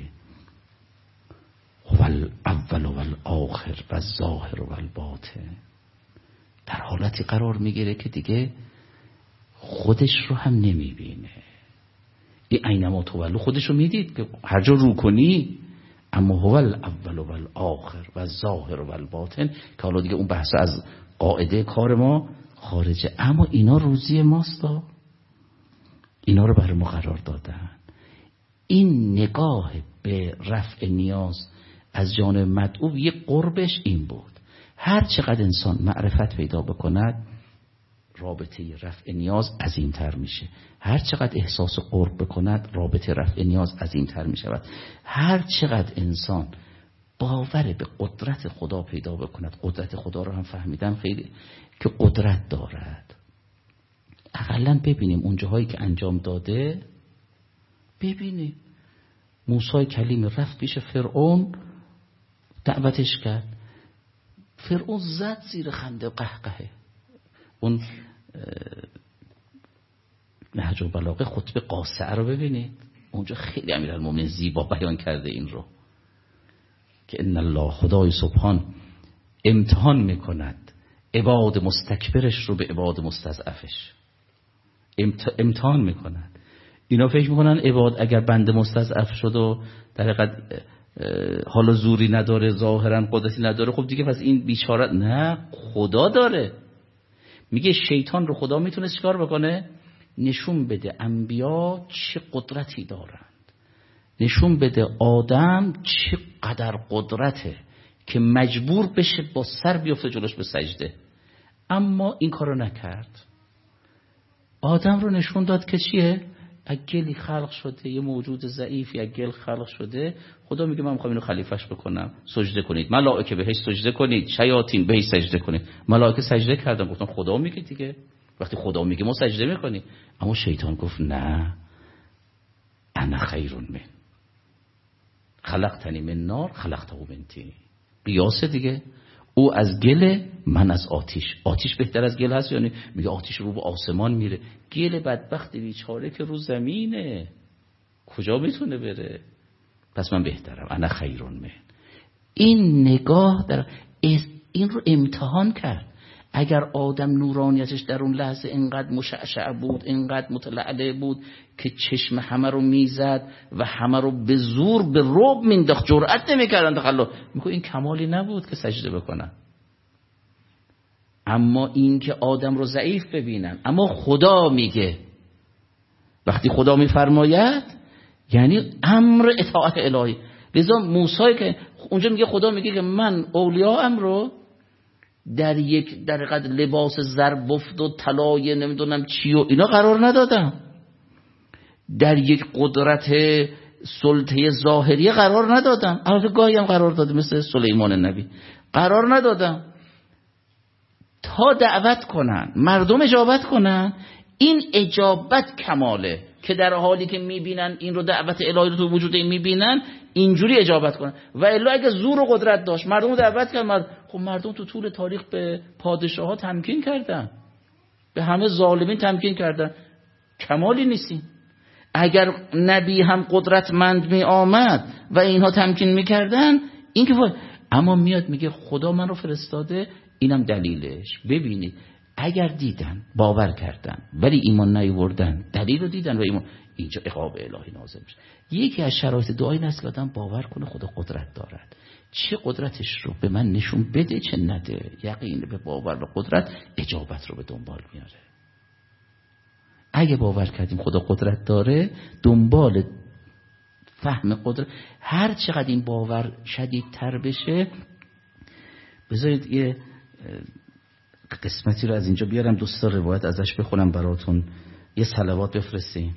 هو الاول و الاخر و الظاهر و الباطن. در حالتی قرار میگیره که دیگه خودش رو هم نمیبینه. این اینما تولوا خودش رو میدید که هر جا رو کنی، اما هو الاول و الاخر و الظاهر و الباطن، که حالا دیگه اون بحث از قاعده کار ما خارجه. اما اینا روزی ماستا، اینا رو برای ما قرار دادن. این نگاه به رفع نیاز از جانب مدعو یه قربش این بود. هر چقدر انسان معرفت پیدا بکند رابطه رفع نیاز عظیم‌تر میشه. هر چقدر احساس قرب بکند رابطه رفع نیاز عظیم‌تر میشود. هر چقدر انسان باور به قدرت خدا پیدا بکند، قدرت خدا رو هم فهمیدم خیلی که قدرت دارد. اقلاً ببینیم اون جاهایی که انجام داده، ببینیم موسی کلیم رفت پیش فرعون دعوتش کرد، فرعون زد زیر خنده قهقهه. اون نهج البلاغه خطبه قاصعه رو ببینید، اونجا خیلی امیرالمومنین زیبا بیان کرده این رو که ان الله خدای سبحان امتحان میکند عباد مستکبرش رو به عباد مستضعفش، امتحان میکند. اینا فکر میکنن عباد اگر بنده مستضعف شد و در حقیقت حالا زوری نداره، ظاهرا قدرتی نداره، خب دیگه پس این بیچاره. نه، خدا داره. میگه شیطان رو خدا میتونه چیکار بکنه؟ نشون بده انبیا چه قدرتی دارند، نشون بده آدم چه قدر قدرته که مجبور بشه با سر بیفته جلوش به سجده. اما این کارو نکرد. آدم رو نشون داد که چیه؟ گلی خلق شده، یه موجود ضعیفی گل خلق شده، خدا میگه من میخوام اینو خلیفش بکنم، سجده کنید، ملائکه بهش سجده کنید، شیاطین بهش سجده کنید. ملائکه سجده کردن، گفتن خدا میگه دیگه، وقتی خدا میگه ما سجده میکنیم. اما شیطان گفت نه، انا خیر من خلقتنی من نار خلقته من طین. قیاس دیگه، او از گل، من از آتیش. آتیش بهتر از گل هست؟ یعنی میگه آتیش رو به آسمان میره، گل بدبخت بیچاره که رو زمینه کجا میتونه بره؟ پس من بهترم، انا خیر من. این نگاه در این رو امتحان کرد. اگر آدم نورانیتش در اون لحظه اینقدر مشعشع بود، اینقدر متلعلع بود که چشم همه رو میزد و همه رو به زور به رعب مینداخت، جرأت نمیکردن تخلف، میگه این کمالی نبود که سجده بکنن. اما این که آدم رو ضعیف ببینن، اما خدا میگه، وقتی خدا میفرماید یعنی امر اطاعت الهی. لذا موسی که اونجا میگه، خدا میگه که من اولیاءم رو در یک در قد لباس زربفت و طلای نمیدونم چی و اینا قرار ندادم، در یک قدرت سلطه ظاهری قرار ندادم. البته گاهی هم قرار داده، مثل سلیمان نبی قرار ندادم، تا دعوت کنن مردم اجابت کنن. این اجابت کماله که در حالی که میبینن این رو دعوت الهی رو تو وجود این میبینن، اینجوری اجابت کنن. و الا اگه زور و قدرت داشت مردم رو دعوت کرد، خب مردم تو طول تاریخ به پادشاه ها تمکین کردن، به همه ظالمین تمکین کردن، کمالی نیستین. اگر نبی هم قدرتمند می آمد و اینها تمکین میکردن، این که اما میاد میگه خدا من رو فرستاده، اینم دلیلش. ببینید اگر دیدن باور کردن ولی ایمان نیاوردن، دلیل رو دیدن و ایمان، اینجا عقاب الهی نازل میشه. یکی از شرایط دعای این است که آدم باور کنه خدا قدرت دارد، چه قدرتش رو به من نشون بده چه نده. یقین به باور و قدرت اجابت رو به دنبال میاره. اگه باور کردیم خدا قدرت داره، دنبال فهم قدرت، هر چقدر این باور شدیدتر بشه. بذارید یه قسمتی رو از اینجا بیارم، دوستا روایت ازش بخونم براتون، یه صلوات بفرستیم.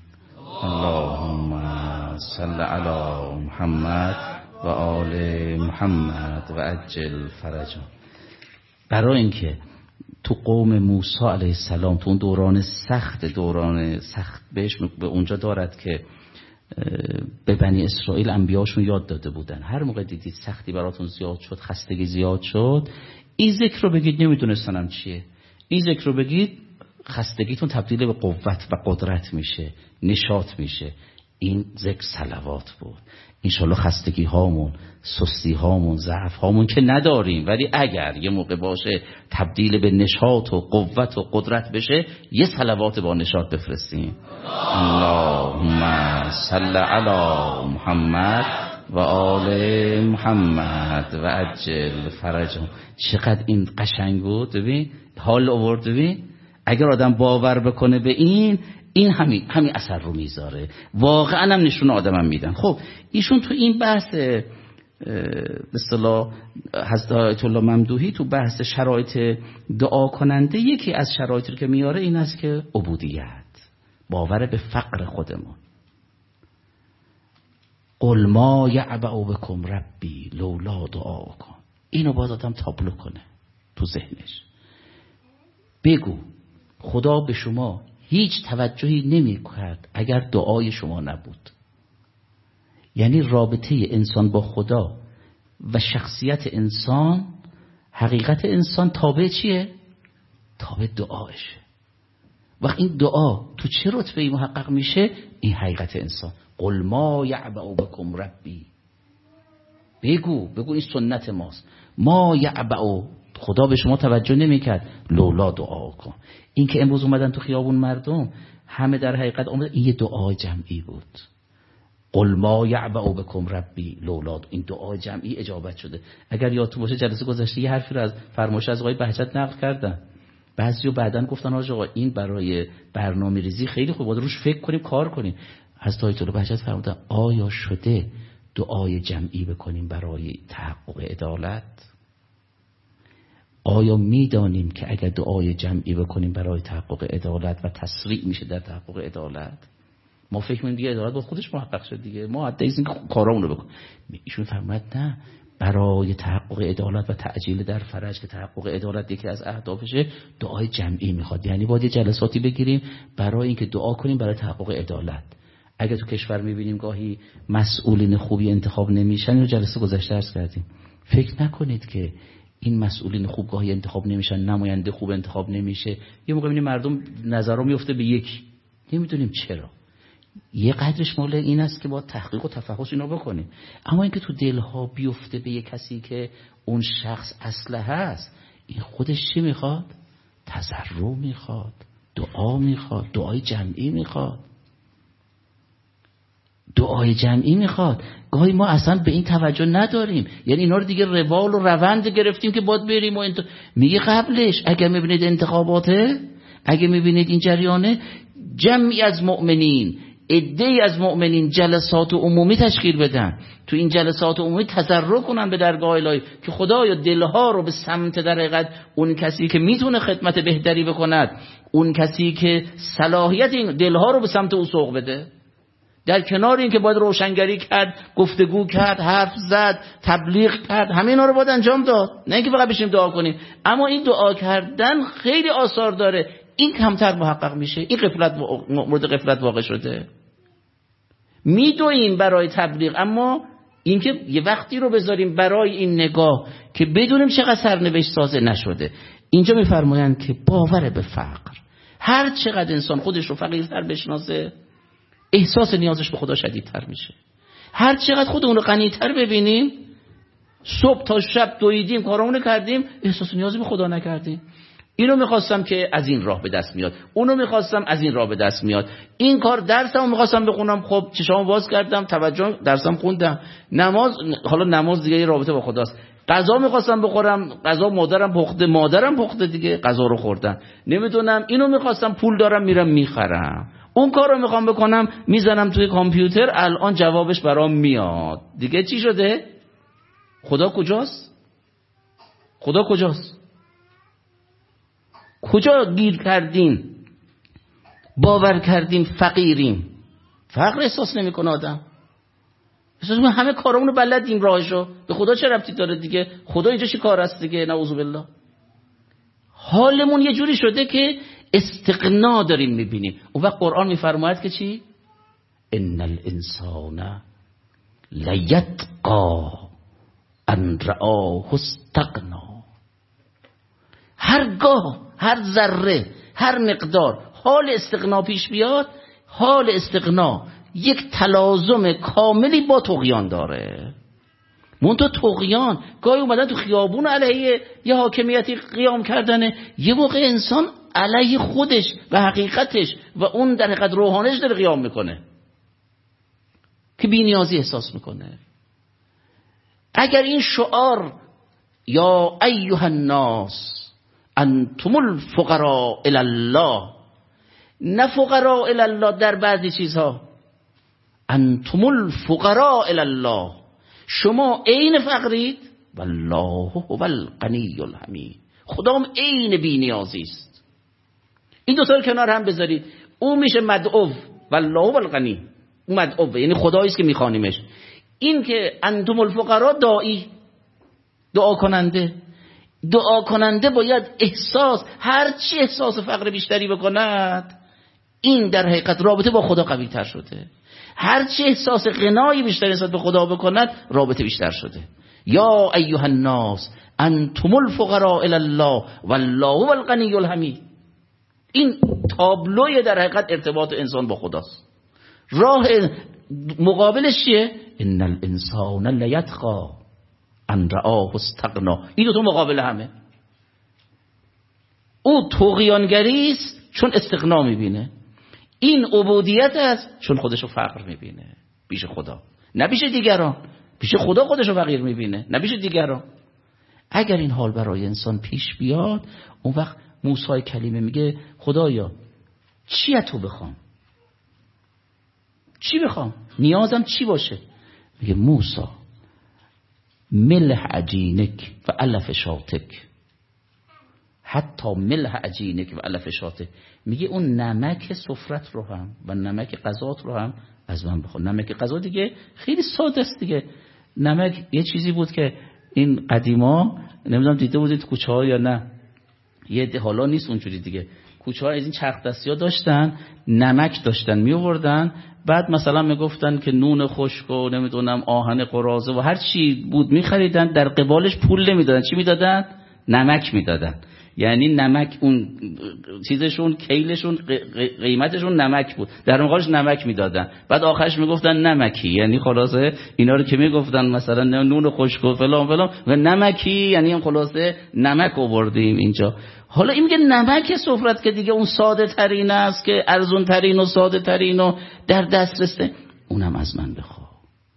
اللهم صل علی محمد و آل محمد و عجل فرجهم. برای اینکه تو قوم موسی علیه السلام، تو اون دوران سخت بهش به اونجا دارد که به بنی اسرائیل انبیاشون یاد داده بودن، هر موقع دیدید سختی براتون زیاد شد، خستگی زیاد شد، این ذکر رو بگید. نمیدونستنم چیه، این ذکر رو بگید، خستگیتون تبدیل به قوت و قدرت میشه، نشاط میشه. این ذکر صلوات بود. انشالله خستگی هامون، سستی هامون، ضعف هامون که نداریم، ولی اگر یه موقع باشه تبدیل به نشاط و قوت و قدرت بشه، یه صلوات با نشاط بفرستیم. اللهم صل علی محمد و آل محمد و عجل فرجهم. چقدر این قشنگ بود، ببین حال آورد. ببین اگر آدم باور بکنه به این همین اثر رو میذاره، واقعا هم نشون آدمم میدن. خب ایشون تو این بحث به اصطلاح حضرت آیت الله ممدوحی تو بحث شرایط دعا کننده یکی از شرایطی که میاره این است که عبودیت، باور به فقر خودمون. قل ما یعبأ بکم ربی لولا دعاکم. اینو باید آدم تابلو کنه تو ذهنش. بگو خدا به شما هیچ توجهی نمی کرد اگر دعای شما نبود. یعنی رابطه انسان با خدا و شخصیت انسان، حقیقت انسان تابع چیه؟ تابع دعایشه. وقت این دعا تو چه رتبه‌ای محقق میشه؟ این حقیقت انسان. قل ما یعبأ بکم ربی. بگو این سنت ماست. ما یعبأ، خدا به شما توجه نمیکرد لولا دعا کن. این که امروز اومدن تو خیابون مردم همه در حقیقت اومدن، این یه دعای جمعی بود. قل ما یعبأ بکم ربی لولا، این دعای جمعی اجابت شده. اگر یادتون باشه جلسه گذشته یه حرفی رو از فرمایش از آقای بهجت نقل کردن، بعضی‌ها بعدن گفتن آقا این برای برنامه‌ریزی خیلی خوبه، باید روش فکر کنیم، کار کنیم. حضرت آیت الله بهجت فرمودن آیا شده دعای جمعی بکنیم برای تحقق عدالت؟ آیا میدانیم که اگر دعای جمعی بکنیم برای تحقق عدالت و تسریع میشه در تحقق عدالت؟ ما فکر می‌کنیم دیگه عدالت با خودش محقق شد دیگه، ما حتی این کارامون رو بکنیم. ایشون فرمود نه، برای تحقق عدالت و تعجیل در فرج که تحقق عدالت یکی از اهدافشه، دعای جمعی میخواد. یعنی باید جلساتی بگیریم برای اینکه دعا کنیم برای تحقق عدالت. اگه تو کشور میبینیم گاهی مسئولین خوبی انتخاب نمیشن، اینو جلسه گذشته عرض کردیم، فکر نکنید که این مسئولین خوب گاهی انتخاب نمیشن، نماینده خوب انتخاب نمیشه. یه موقع میبینیم مردم نظرها میفته به یکی، نمیدونیم چرا. یه قدرش مال این است که با تحقیق و تفحص اینا بکنیم. اما اینکه تو دلها بیفته به یه کسی که اون شخص اسلحه هست، این خودش چی میخواد؟ تضرع میخواد، دعا میخواد، دعای جمعی میخواد، دعای جمعی میخواد. گاهی ما اصلا به این توجه نداریم، یعنی اینا رو دیگه روال و روند گرفتیم که باید بریم و میگه قبلش اگه میبینید انتخاباته، اگه میبینید این جریانه، جمعی از مؤمنین، عده‌ای از مؤمنین جلسات عمومی تشکیل بدن، تو این جلسات عمومی تضرع کنن به درگاه الهی که خدایا دلها رو به سمت در حقیقت اون کسی که میتونه خدمت بهتری بکند، اون کسی که صلاحیت این دلها رو به سمت او سوق بده. در کنار این که باید روشنگری کرد، گفتگو کرد، حرف زد، تبلیغ کرد، همه اینا رو باید انجام داد، نه اینکه فقط بشیم دعا کنیم. اما این دعا کردن خیلی آثار داره، این کمتر محقق میشه. این مورد غفلت واقع شده. میدویم برای تبلیغ، اما اینکه یه وقتی رو بذاریم برای این نگاه که بدونیم چقدر سرنوشت سازه نشده. اینجا میفرمایند که باور به فقر، هر چقدر انسان خودش رو فقیرتر بشناسه، احساس نیازش به خدا شدیدتر میشه. هر چقدر خودمون رو غنی‌تر ببینیم، صبح تا شب دویدیم، کارامون کردیم، احساس نیازی به خدا نکردیم. اینو میخواستم که از این راه به دست میاد، اونو میخواستم از این راه به دست میاد، این کار درسمو میخواستم بخونم، خب چشامو باز کردم، توجه درسم خوندم. حالا نماز دیگه یه رابطه با خداست. غذا میخواستم بخورم، غذا مادرم پخته دیگه، غذا رو خوردم. نمیدونم اینو میخواستم، پول دارم میرم میخرم. اون کار رو میخوام بکنم، میزنم توی کامپیوتر، الان جوابش برام میاد. دیگه چی شده؟ خدا کجاست؟ خدا کجاست؟ کجا گیر کردیم؟ باور کردیم فقیریم. فقر احساس نمیکنه آدم. احساس میکنه همه کارامونو بلدیم، راهشو. به خدا چه ربطی داره دیگه؟ خدا اینجا چی کار است دیگه؟ نعوذ بالله. حالمون یه جوری شده که استغنا داریم میبینیم. اون وقت قرآن میفرماید که چی؟ ان الانسان لیطغی ان رآه استغنا. هرگاه، هر ذره، هر مقدار حال استغنا پیش بیاد، حال استغنا یک تلازم کاملی با طغیان داره. منتها طغیان گاهی اومدن تو خیابون علیه یه حاکمیتی قیام کردنه، یه موقع انسان علیه خودش و حقیقتش و اون در حقیقت روحانش داره قیام میکنه که بی‌نیازی احساس میکنه. اگر این شعار یا ایها الناس انتم الفقراء الی الله، نه فقراء الی الله در بعضی چیزها، انتم الفقراء الی الله، شما عین فقرید والله هو الغنی الحمید، خدا هم عین بی‌نیازی است. این دو تا رو کنار هم بذارید، اون میشه مدعو والله هو الغنی، اون مدعو یعنی خدایی است که میخوانیمش. این که انتم الفقراء داعی، دعا کننده باید احساس، هر چی احساس فقر بیشتری بکند این در حقیقت رابطه با خدا قوی تر شده، هر چی احساس غنای بیشتری نسبت به خدا بکند رابطه بیشتر شده. یا ایها الناس انتم الفقراء الی الله والله هو الغنی الحمید. این تابلوی در حقیقت ارتباط انسان با خداست. راه مقابلش چیه؟ ان الانسان لیطغی ان رآه استغنا. این دو تا مقابل همه. او طغیانگری است چون استغنا میبینه، این عبودیت است چون خودشو فقر میبینه پیش خدا، نه پیش دیگران. پیش خدا خودشو فقیر میبینه، نه پیش دیگران. اگر این حال برای انسان پیش بیاد، اون وقت موسی کلیمه میگه خدایا چی از تو بخوام؟ چی بخوام؟ نیازم چی باشه؟ میگه موسی ملح عجینک و علف شاتک، حتی ملح عجینک و علف شاتک. میگه اون نمک سفرت رو هم و نمک غذات رو هم از من بخور. نمک غذا دیگه خیلی ساده است دیگه. نمک یه چیزی بود که این قدیما، نمیدونم دیده بودید کوچه ها یا نه، یه ده حالا نیست اونجوری دیگه، کوچه ها از این چرخ دستی ها داشتن، نمک داشتن می آوردن، بعد مثلا میگفتن که نون خشک و نمیدونم آهن قراضه و هر چی بود میخریدن، در قبالش پول نمیدادن. چی میدادن؟ نمک میدادن. یعنی نمک اون چیزشون، کیلشون، قیمتشون نمک بود، در مقابلش نمک میدادن. بعد آخرش میگفتن نمکی، یعنی خلاصه اینا رو که میگفتن مثلا نون خشک و فلان فلان و نمکی، یعنی هم خلاصه نمک آوردیم اینجا. حالا این میگه نمک سفرت که دیگه اون ساده ترین است، که ارزون ترین و ساده ترین و در دسترسه، اونم از من بخوا.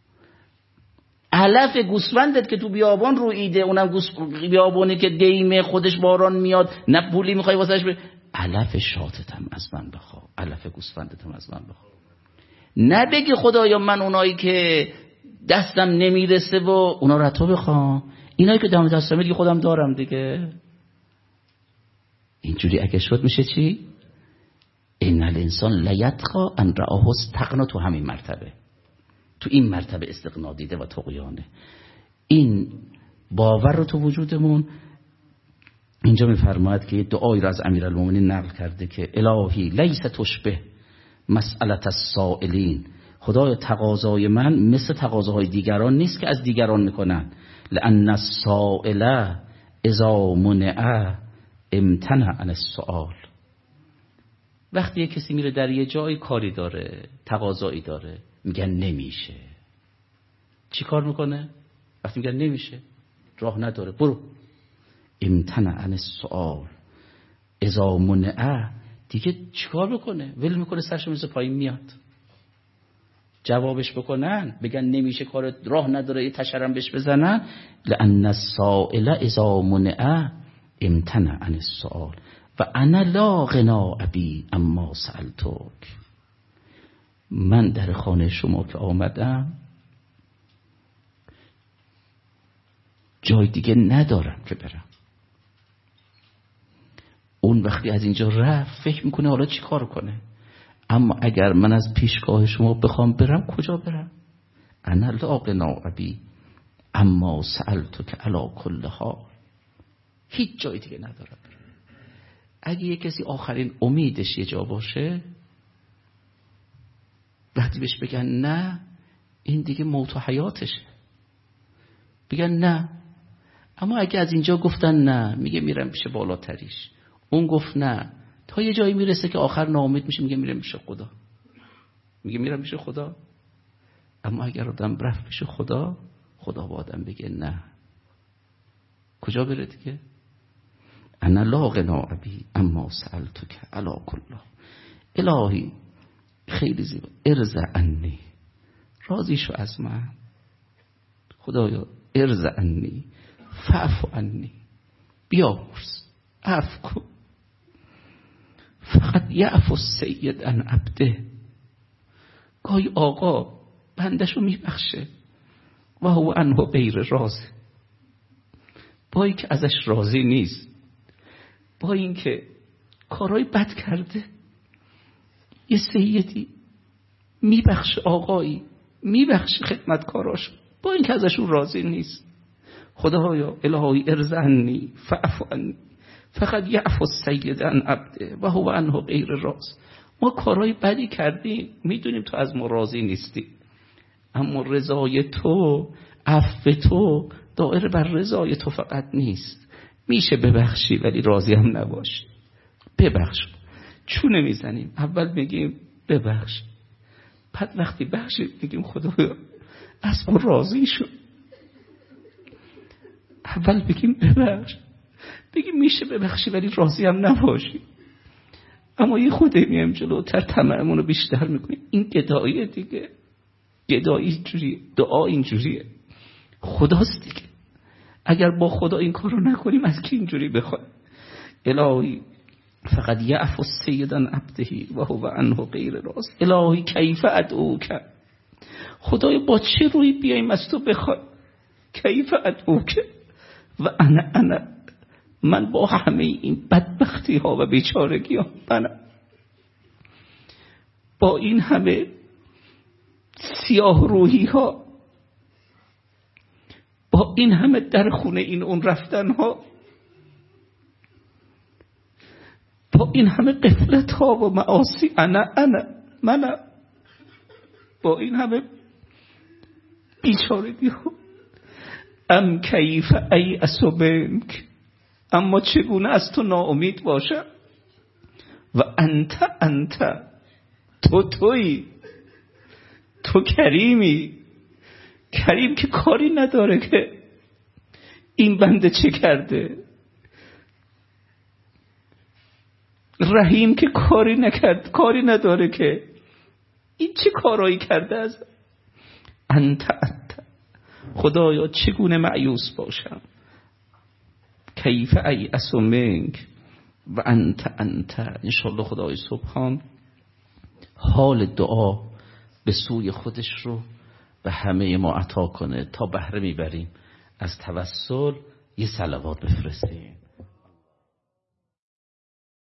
علف گوسفندت که تو بیابان رویده، اونم بیابانی که دیمه خودش باران میاد، نه پولی میخوای واسش علف شاتت هم از من بخوا، علف گوسفندت هم از من بخوا. نه بگی خدایا من اونایی که دستم نمیرسه و اونا رو تو بخوام، اینایی که دم دستم دیگه خودم دارم دیگه. اینجوری اگه شد میشه چی؟ ان الانسان لیطغی ان رآه استغنا. تو همین مرتبه، تو این مرتبه استغنا دیده و طغیانه. این باور رو تو وجودمون اینجا میفرماید که دعایی را از امیرالمومنین نقل کرده که الهی لیس تشبه مسئلة السائلین، خدای تقاضای من مثل تقاضاهای دیگران نیست که از دیگران میکنن. لأن السائل اذا منع امتنع عن السؤال. وقتی یک کسی میره در یه جایی کاری داره، تقاضایی داره، میگن نمیشه، چی کار میکنه؟ وقتی میگن نمیشه، راه نداره، برو. امتنع عن السؤال اذا منع، دیگه چیکار بکنه؟ ول میکنه، سرشو میذاره پایین، میاد جوابش بکنن، بگن نمیشه، کار راه نداره، یه تشرم بهش بزنن. لأن السائل اذا منع امتنع عن السؤال و انا لا غنا ابی اما سألتک. من در خانه شما که آمدم جای دیگه ندارم که برم. اون وقتی از اینجا رفت فکر میکنه حالا چی کار کنه، اما اگر من از پیشگاه شما بخوام برم، کجا برم؟ انا لا غنا ابی اما سألتک علی کل حال. هیچ جای دیگه ندارم. اگه یه کسی آخرین امیدش یه جا باشه، وقتی بهش بگن نه، این دیگه موت و حیاتشه، بگن نه. اما اگه از اینجا گفتن نه، میگه میرم پیش بالاتریش. اون گفت نه، تا یه جایی میرسه که آخر ناامید میشه، میگه میرم پیش خدا، میگه میرم پیش خدا. اما اگر آدم رفت پیش خدا، خدا با آدم بگه نه، کجا بره دیگه؟ انا لا غنا ابی اما سألتک علی کل. الهی خیلی زیبا، ارض عنی، راضی شو از من خدایا، ارض عنی فاعف عنی، بیامرز، عفو کن. فقط یعفو السید عن عبده. گاهی آقا بندشو میبخشه، و هو عنه غیر راضی، با این که ازش راضی نیست، با این که کارهای بد کرده، یه سیدی میبخش، آقایی میبخش خدمتکاراش، با این که ازشون راضی نیست. خدایا الهی ارزعنی فاعف عنی فقط یعفو السید عن عبده و هو عنه غیر راضی. ما کارهای بدی کردیم، میدونیم تو از ما راضی نیستی، اما رضای تو، عفو تو دائره بر رضای تو فقط نیست. میشه ببخشی ولی راضی هم نباشی. ببخش. چونه میزنیم؟ اول میگیم ببخش، بعد وقتی بخشید میگیم خدایا از ما راضی شد. اول بگیم ببخش، بگیم میشه ببخشی ولی راضی هم نباشی، اما یه خوده میایم جلوتر طمعمون رو بیشتر میکنیم. این گداییه دیگه، گدایی اینجوریه، دعا اینجوریه، خداست دیگه. اگر با خدا این کار رو نکنیم از کی اینجوری بخوایم؟ الهی فقط یعفو السید عن عبده و هو عنه غیر راضی. الهی کیف ادعوک، خدای با چه روی بیایم از تو بخوایم؟ کیف ادعوک و انا من با همه این بدبختی ها و بیچارگی ها، با این همه سیاه روحی ها، با این همه در خونه این اون رفتن ها، با این همه غفلت ها و معاصی، من با این همه بیچارگی ها، ام کیف ایأس منک، اما چگونه از تو ناامید باشم؟ و انت تویی، تو کریمی، کریم که کاری نداره که این بنده چه کرده، رحیم که کاری نکرد، کاری نداره که این چه کارایی کرده. از انت خدایا چگونه مایوس باشم؟ کیف ایأس منک و انت انشالله خدای سبحان حال دعا به سوی خودش رو به همه ما عطا کنه تا بهره میبریم از توسل. یه صلوات بفرستیم.